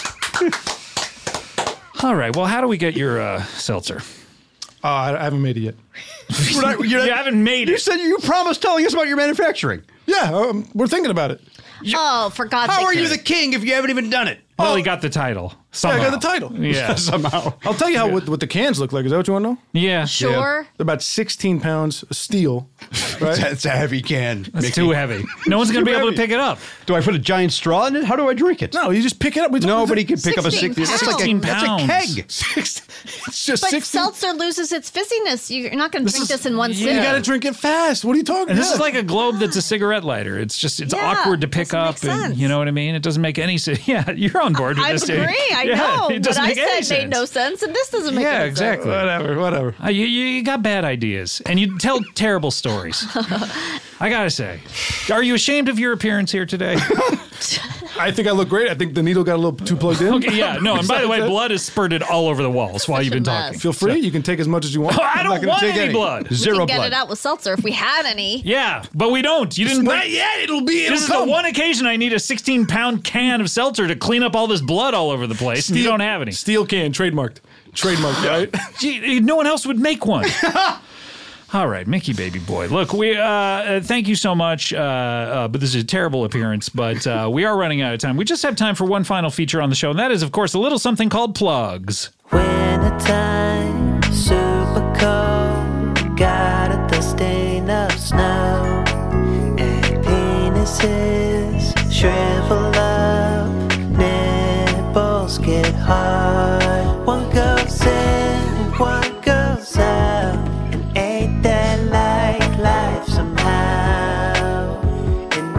All right. Well, how do we get your seltzer? I haven't made it yet. You haven't made You it. said you promised telling us about your manufacturing. Yeah, we're thinking about it. Oh, for God's sake. How are you the king if you haven't even done it? Well, he got the title. Somehow. Yeah, I got the title. Yeah. Somehow. I'll tell you what the cans look like. Is that what you want to know? Yeah. Sure. They're about 16 pounds of steel. Right? That's a heavy can. It's Mickey. too heavy. No one's going to be able to heavy. pick it up. Do I put a giant straw in it? How do I drink it? No, you just pick it up. Nobody can pick up a 16 60. That's like 16 that's a pounds. keg. It's just But 16. seltzer loses its fizziness. You're not going to drink this in one sip. You got to drink it fast. What are you talking And about? this is like a globe that's a cigarette lighter. It's Yeah, awkward to pick doesn't up. make sense. And you know what I mean? It doesn't make any sense. Yeah, you're on board with I this. agree. I Yeah, know. It What doesn't I make any said made no sense, and this doesn't make Yeah, any exactly. Whatever. You got bad ideas, and you tell terrible stories. I gotta say, are you ashamed of your appearance here today? I think I look great. I think the needle got a little too plugged in. Okay, yeah, no. And by the way, blood is spurted all over the walls while you've been Such a talking. mess. Feel free. You can take as much as you want. I I'm not don't gonna want take any blood. We Zero can get blood. it out with seltzer if we had any. Yeah, but we don't. You didn't. Not yet. It'll This is the one occasion I need a 16-pound can of seltzer to clean up all this blood all over the place, and you don't have any. Steel can, trademarked, right? Gee, no one else would make one. All right, Mickey, baby boy. Look, we thank you so much, but this is a terrible appearance, but we are running out of time. We just have time for one final feature on the show, and that is, of course, a little something called plugs. Wintertime, super cold, got a dusting of snow, and penises shrivel up, nipples get hard. One goes in, one goes out, and ain't that like life somehow in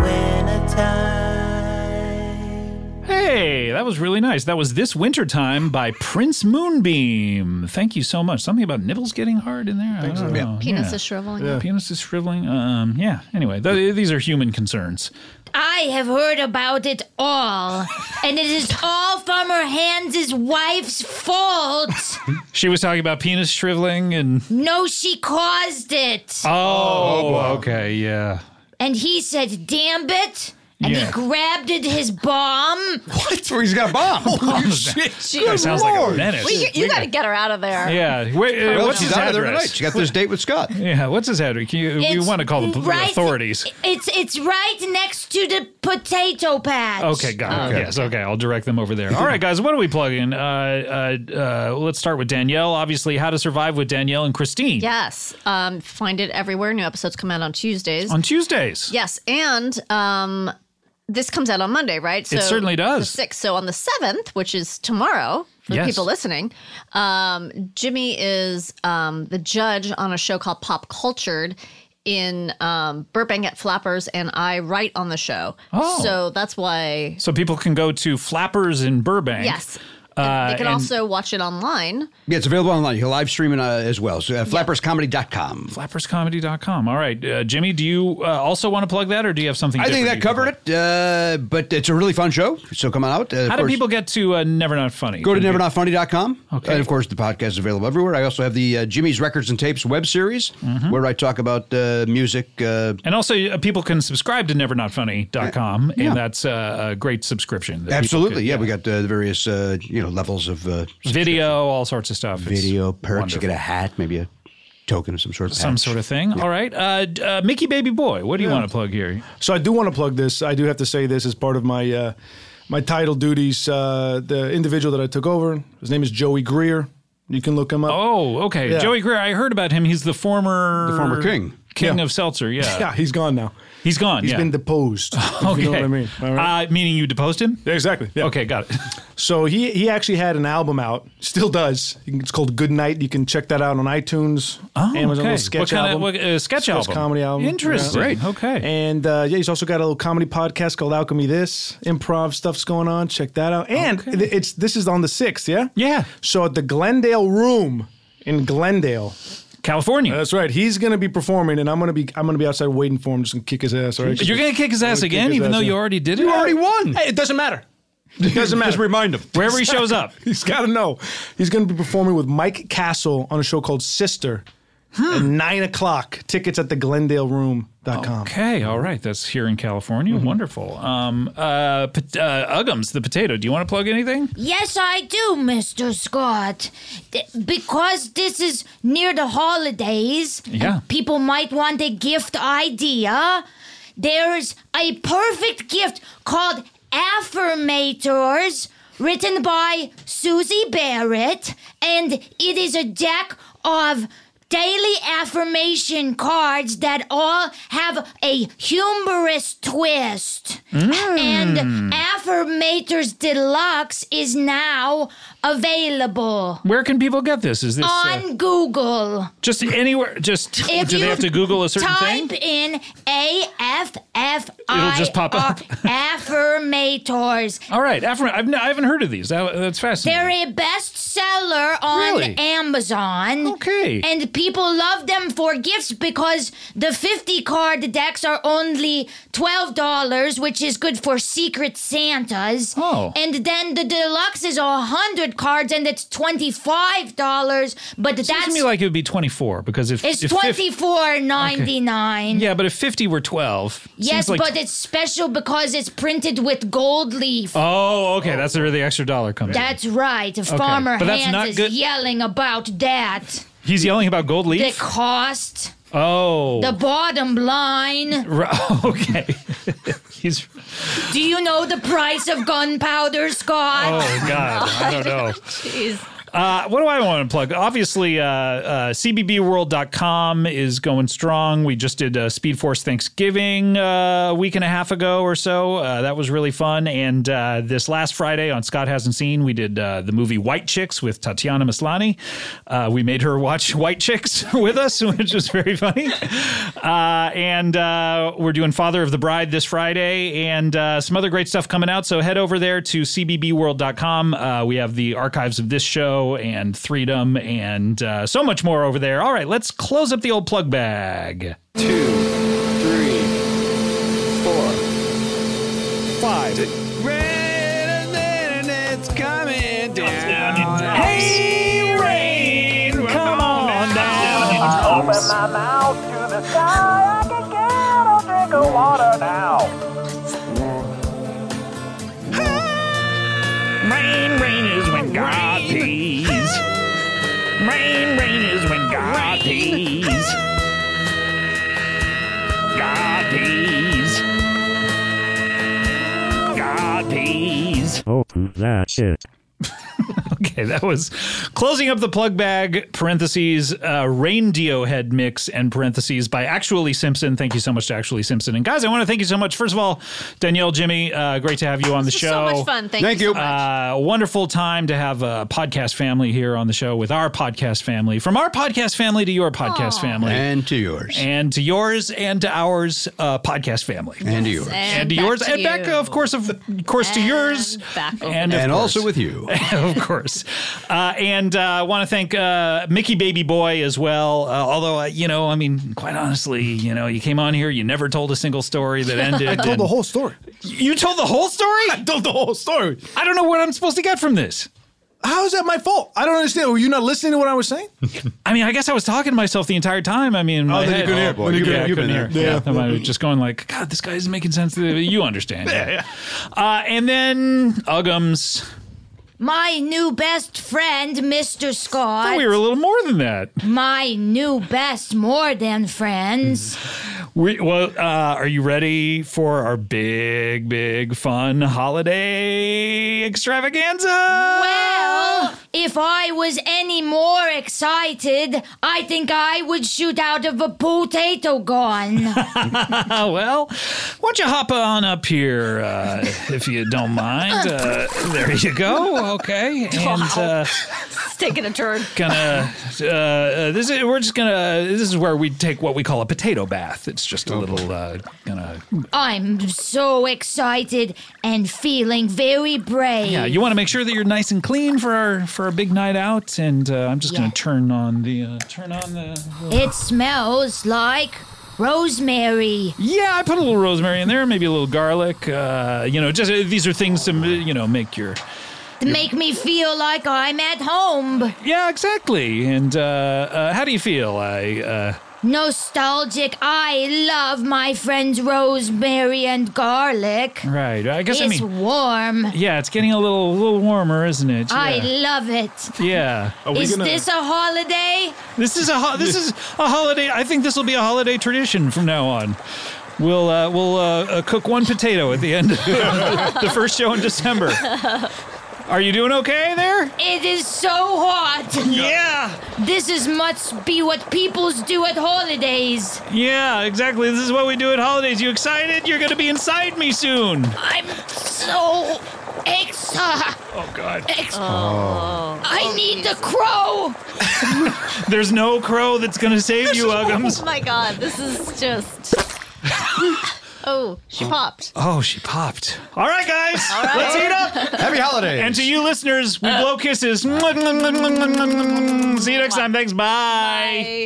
wintertime? Hey, that was really nice. That was This Wintertime by Prince Moonbeam. Thank you so much. Something about nipples getting hard in there? I don't know. Penis Yeah. is shriveling. Yeah. Penis is shriveling. Yeah. Anyway, these are human concerns. I have heard about it all, and it is all Farmer Hans' wife's fault. She was talking about penis shriveling and. No, she caused it. Oh, okay, yeah. and he said, "Damn it." And Yeah. he grabbed his bomb. What? Where he's got a bomb? Holy shit. That sounds like a menace. Well, you got to get her out of there. Yeah. Wait, Well, what's she's his out of there address? tonight. She got this date with Scott. Yeah, what's his address? You It's want to call the right- authorities. It's right next to the potato patch. Okay, got it. Yes, okay, I'll direct them over there. All right, guys, what are we plugging? Let's start with Danielle. Obviously, How to Survive with Danielle and Christine. Yes. Find it everywhere. New episodes come out on Tuesdays. On Tuesdays. Yes, and this comes out on Monday, right? So It certainly does. The 6th. So on the 7th, which is tomorrow, for the Yes. people listening, Jimmy is the judge on a show called Pop Cultured in Burbank at Flappers, and I write on the show. Oh. So that's why. So people can go to Flappers in Burbank. Yes. They can and- also watch it online. Yeah, it's available online. You can live stream it as well. So flapperscomedy.com. Flapperscomedy.com. All right. Jimmy, do you also want to plug that, or do you have something I think different that you can covered it, but it's a really fun show. So come on out. How do people get to Never Not Funny? Go to nevernotfunny.com. Okay. And of course, the podcast is available everywhere. I also have the Jimmy's Records and Tapes web series where I talk about music. And also, people can subscribe to nevernotfunny.com, and that's a great subscription. that people Absolutely. could- Yeah, we got the various levels of video, all sorts of stuff. It's video perks. wonderful. You get a hat, maybe a token of some sort. Some sort of thing. All right. Mickey Baby Boy, what do you want to plug here? So I do want to plug this. I do have to say this as part of my my title duties. The individual that I took over, his name is Joey Greer. You can look him up. Oh, okay. Yeah. Joey Greer, I heard about him. He's the former king. King Yeah. of Seltzer. Yeah. Yeah, he's gone now. He's gone. He's yeah. been deposed. If okay. You know what I mean? All right. Meaning you deposed him? Yeah, exactly. Yeah. Okay, got it. So he actually had an album out, still does. It's called Good Night. You can check that out on iTunes. Oh, Amazon, okay. little sketch What kind album. of sketch album? comedy album. Interesting. Yeah. Great. Okay. And he's also got a little comedy podcast called Alchemy This. Improv stuff's going on. Check that out. And this is on the 6th, yeah? Yeah. So at the Glendale Room in Glendale. California. That's right. He's going to be performing, and I'm going to be outside waiting for him. Just going to kick his ass. All right? You're going to kick his ass I'm gonna again, kick his even ass, though you yeah. already did it? You already won. Hey, it doesn't matter. It doesn't matter. Just remind him. Wherever he shows up. He's got to know. He's going to be performing with Mike Castle on a show called Sister at 9 o'clock. Tickets at theglendalerroom.com. Okay, all right. That's here in California. Wonderful. Uggums, the potato. Do you want to plug anything? Yes, I do, Mr. Scott. Because this is near the holidays, Yeah. and people might want a gift idea. There's a perfect gift called Affirmators, written by Susie Barrett, and it is a deck of daily affirmation cards that all have a humorous twist. And Affirmators Deluxe is now available Where can people get this? Is this on Google. just anywhere? Just If do they you have to Google a certain type thing? in AFFIR It'll just pop up. Affirmators. All right, I haven't heard of these. That's fascinating. They're a bestseller on Really? Amazon. Okay. And people love them for gifts because the 50 card decks are only $12, which is good for Secret Santas. Oh. And then the deluxe is 100 cards and it's $25, but Seems that's to me like it would be 24 because if it's if $24.99. yeah, but if 50 were 12, Yes, seems like but it's special because it's printed with gold leaf. oh, okay, that's where the extra dollar comes in. That's right. Farmer but that's Hands not is good- yelling about that. He's yelling about gold The leaf. cost, Oh, the bottom line. okay. He's Do you know the price of gunpowder, Scott? oh god, I don't know. Jeez. What do I want to plug? Obviously, cbbworld.com is going strong. We just did Speed Force Thanksgiving a week and a half ago or so. That was really fun. And this last Friday on Scott Hasn't Seen, we did the movie White Chicks with Tatiana Maslany. We made her watch White Chicks with us, which was very funny. And we're doing Father of the Bride this Friday and some other great stuff coming out. So head over there to cbbworld.com. We have the archives of this show and Freedom and so much more over there. All right, let's close up the old plug bag. 2, 3, 4, 5. Hey, rain, come on down. Open my mouth to the sky, I can get a drink of water. water now. Rain is when God pees. Rain is when God pees. God pees. God pees. Oh, that's it. Okay, that was closing up the plug bag, parentheses, Reindeer Head mix, and parentheses by Actually Simpson. Thank you so much to Actually Simpson. And guys, I want to thank you so much. First of all, Danielle, Jimmy, great to have you on the show. So much fun. Thank you so much. Wonderful time to have a podcast family here on the show with our podcast family. From our podcast family to your podcast family. And to yours. And to yours and to ours podcast family. And to yours. And to yours. And back, of course, to yours. And also with you. Of course. And I want to thank Mickey Baby Boy as well. Although, quite honestly, you came on here, you never told a single story that ended. I told the whole story. You told the whole story? I told the whole story. I don't know what I'm supposed to get from this. How is that my fault? I don't understand. Were you not listening to what I was saying? I guess I was talking to myself the entire time. Then you couldn't hear. Boy, you've been there. Yeah. I was just going like, God, this guy isn't making sense. You understand. Yeah. And then Uggums. My new best friend, Mr. Scott. Oh, we were a little more than that. My new best more than friends. Are you ready for our big, big fun holiday extravaganza? Well, if I was any more excited, I think I would shoot out of a potato gun. Well, why don't you hop on up here, if you don't mind. There you go. Okay. And It's taking a turn. This is where we take what we call a potato bath. It's just a little I'm so excited and feeling very brave. Yeah, you want to make sure that you're nice and clean for our big night out, and I'm just going to turn on the. It smells like rosemary. Yeah, I put a little rosemary in there, maybe a little garlic. Just these are things to make your. To make me feel like I'm at home. Yeah, exactly. And how do you feel? Nostalgic. I love my friends rosemary and garlic. Right. It's warm. Yeah, it's getting a little warmer, isn't it? Yeah. I love it. Yeah. Is this a holiday? This is a holiday. I think this will be a holiday tradition from now on. We'll cook one potato at the end of the first show in December. Are you doing okay there? It is so hot. Yeah. This must be what peoples do at holidays. Yeah, exactly. This is what we do at holidays. You excited? You're going to be inside me soon. I'm so excited. Oh, God. I need the crow. There's no crow that's going to save you, Uggums. Oh, my God. This is just... Oh, she popped. Oh, she popped. All right, guys. Let's eat up. Happy holidays. And to you listeners, we blow kisses. See you next time. Thanks. Bye.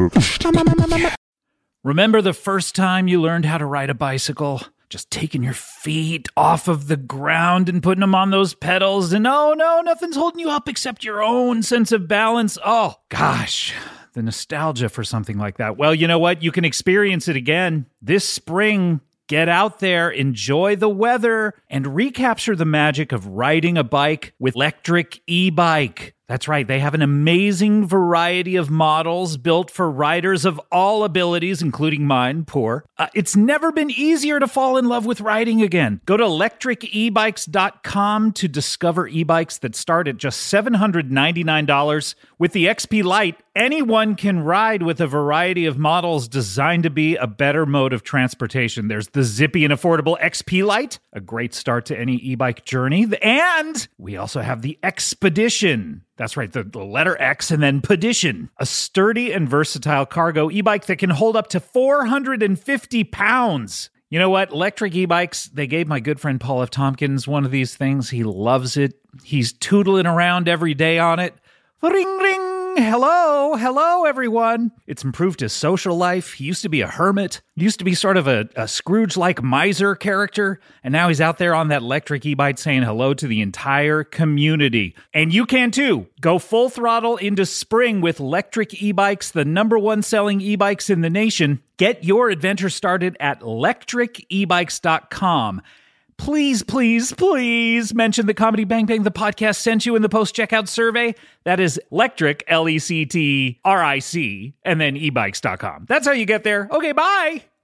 Remember the first time you learned how to ride a bicycle? Just taking your feet off of the ground and putting them on those pedals. And no, nothing's holding you up except your own sense of balance. Oh, gosh. The nostalgia for something like that. Well, you know what? You can experience it again this spring. Get out there, enjoy the weather, and recapture the magic of riding a bike with Electric E-Bike. That's right, they have an amazing variety of models built for riders of all abilities, including mine, poor. It's never been easier to fall in love with riding again. Go to electricebikes.com to discover e-bikes that start at just $799. With the XP Lite, anyone can ride with a variety of models designed to be a better mode of transportation. There's the zippy and affordable XP Lite, a great start to any e-bike journey. And we also have the Expedition. That's right, the letter X and then Pedition, a sturdy and versatile cargo e-bike that can hold up to 450 pounds. You know what? Electric e-bikes, they gave my good friend Paul F. Tompkins one of these things. He loves it. He's tootling around every day on it. Ring, ring. Hello, everyone. It's improved his social life. He used to be a hermit. He used to be sort of a Scrooge-like miser character. And now he's out there on that electric e-bike saying hello to the entire community. And you can too. Go full throttle into spring with electric e-bikes, the #1 selling e-bikes in the nation. Get your adventure started at lectricebikes.com. Please, please, please mention the Comedy Bang Bang, the podcast, sent you in the post-checkout survey. That is Lectric, Lectric, and then ebikes.com. That's how you get there. Okay, bye.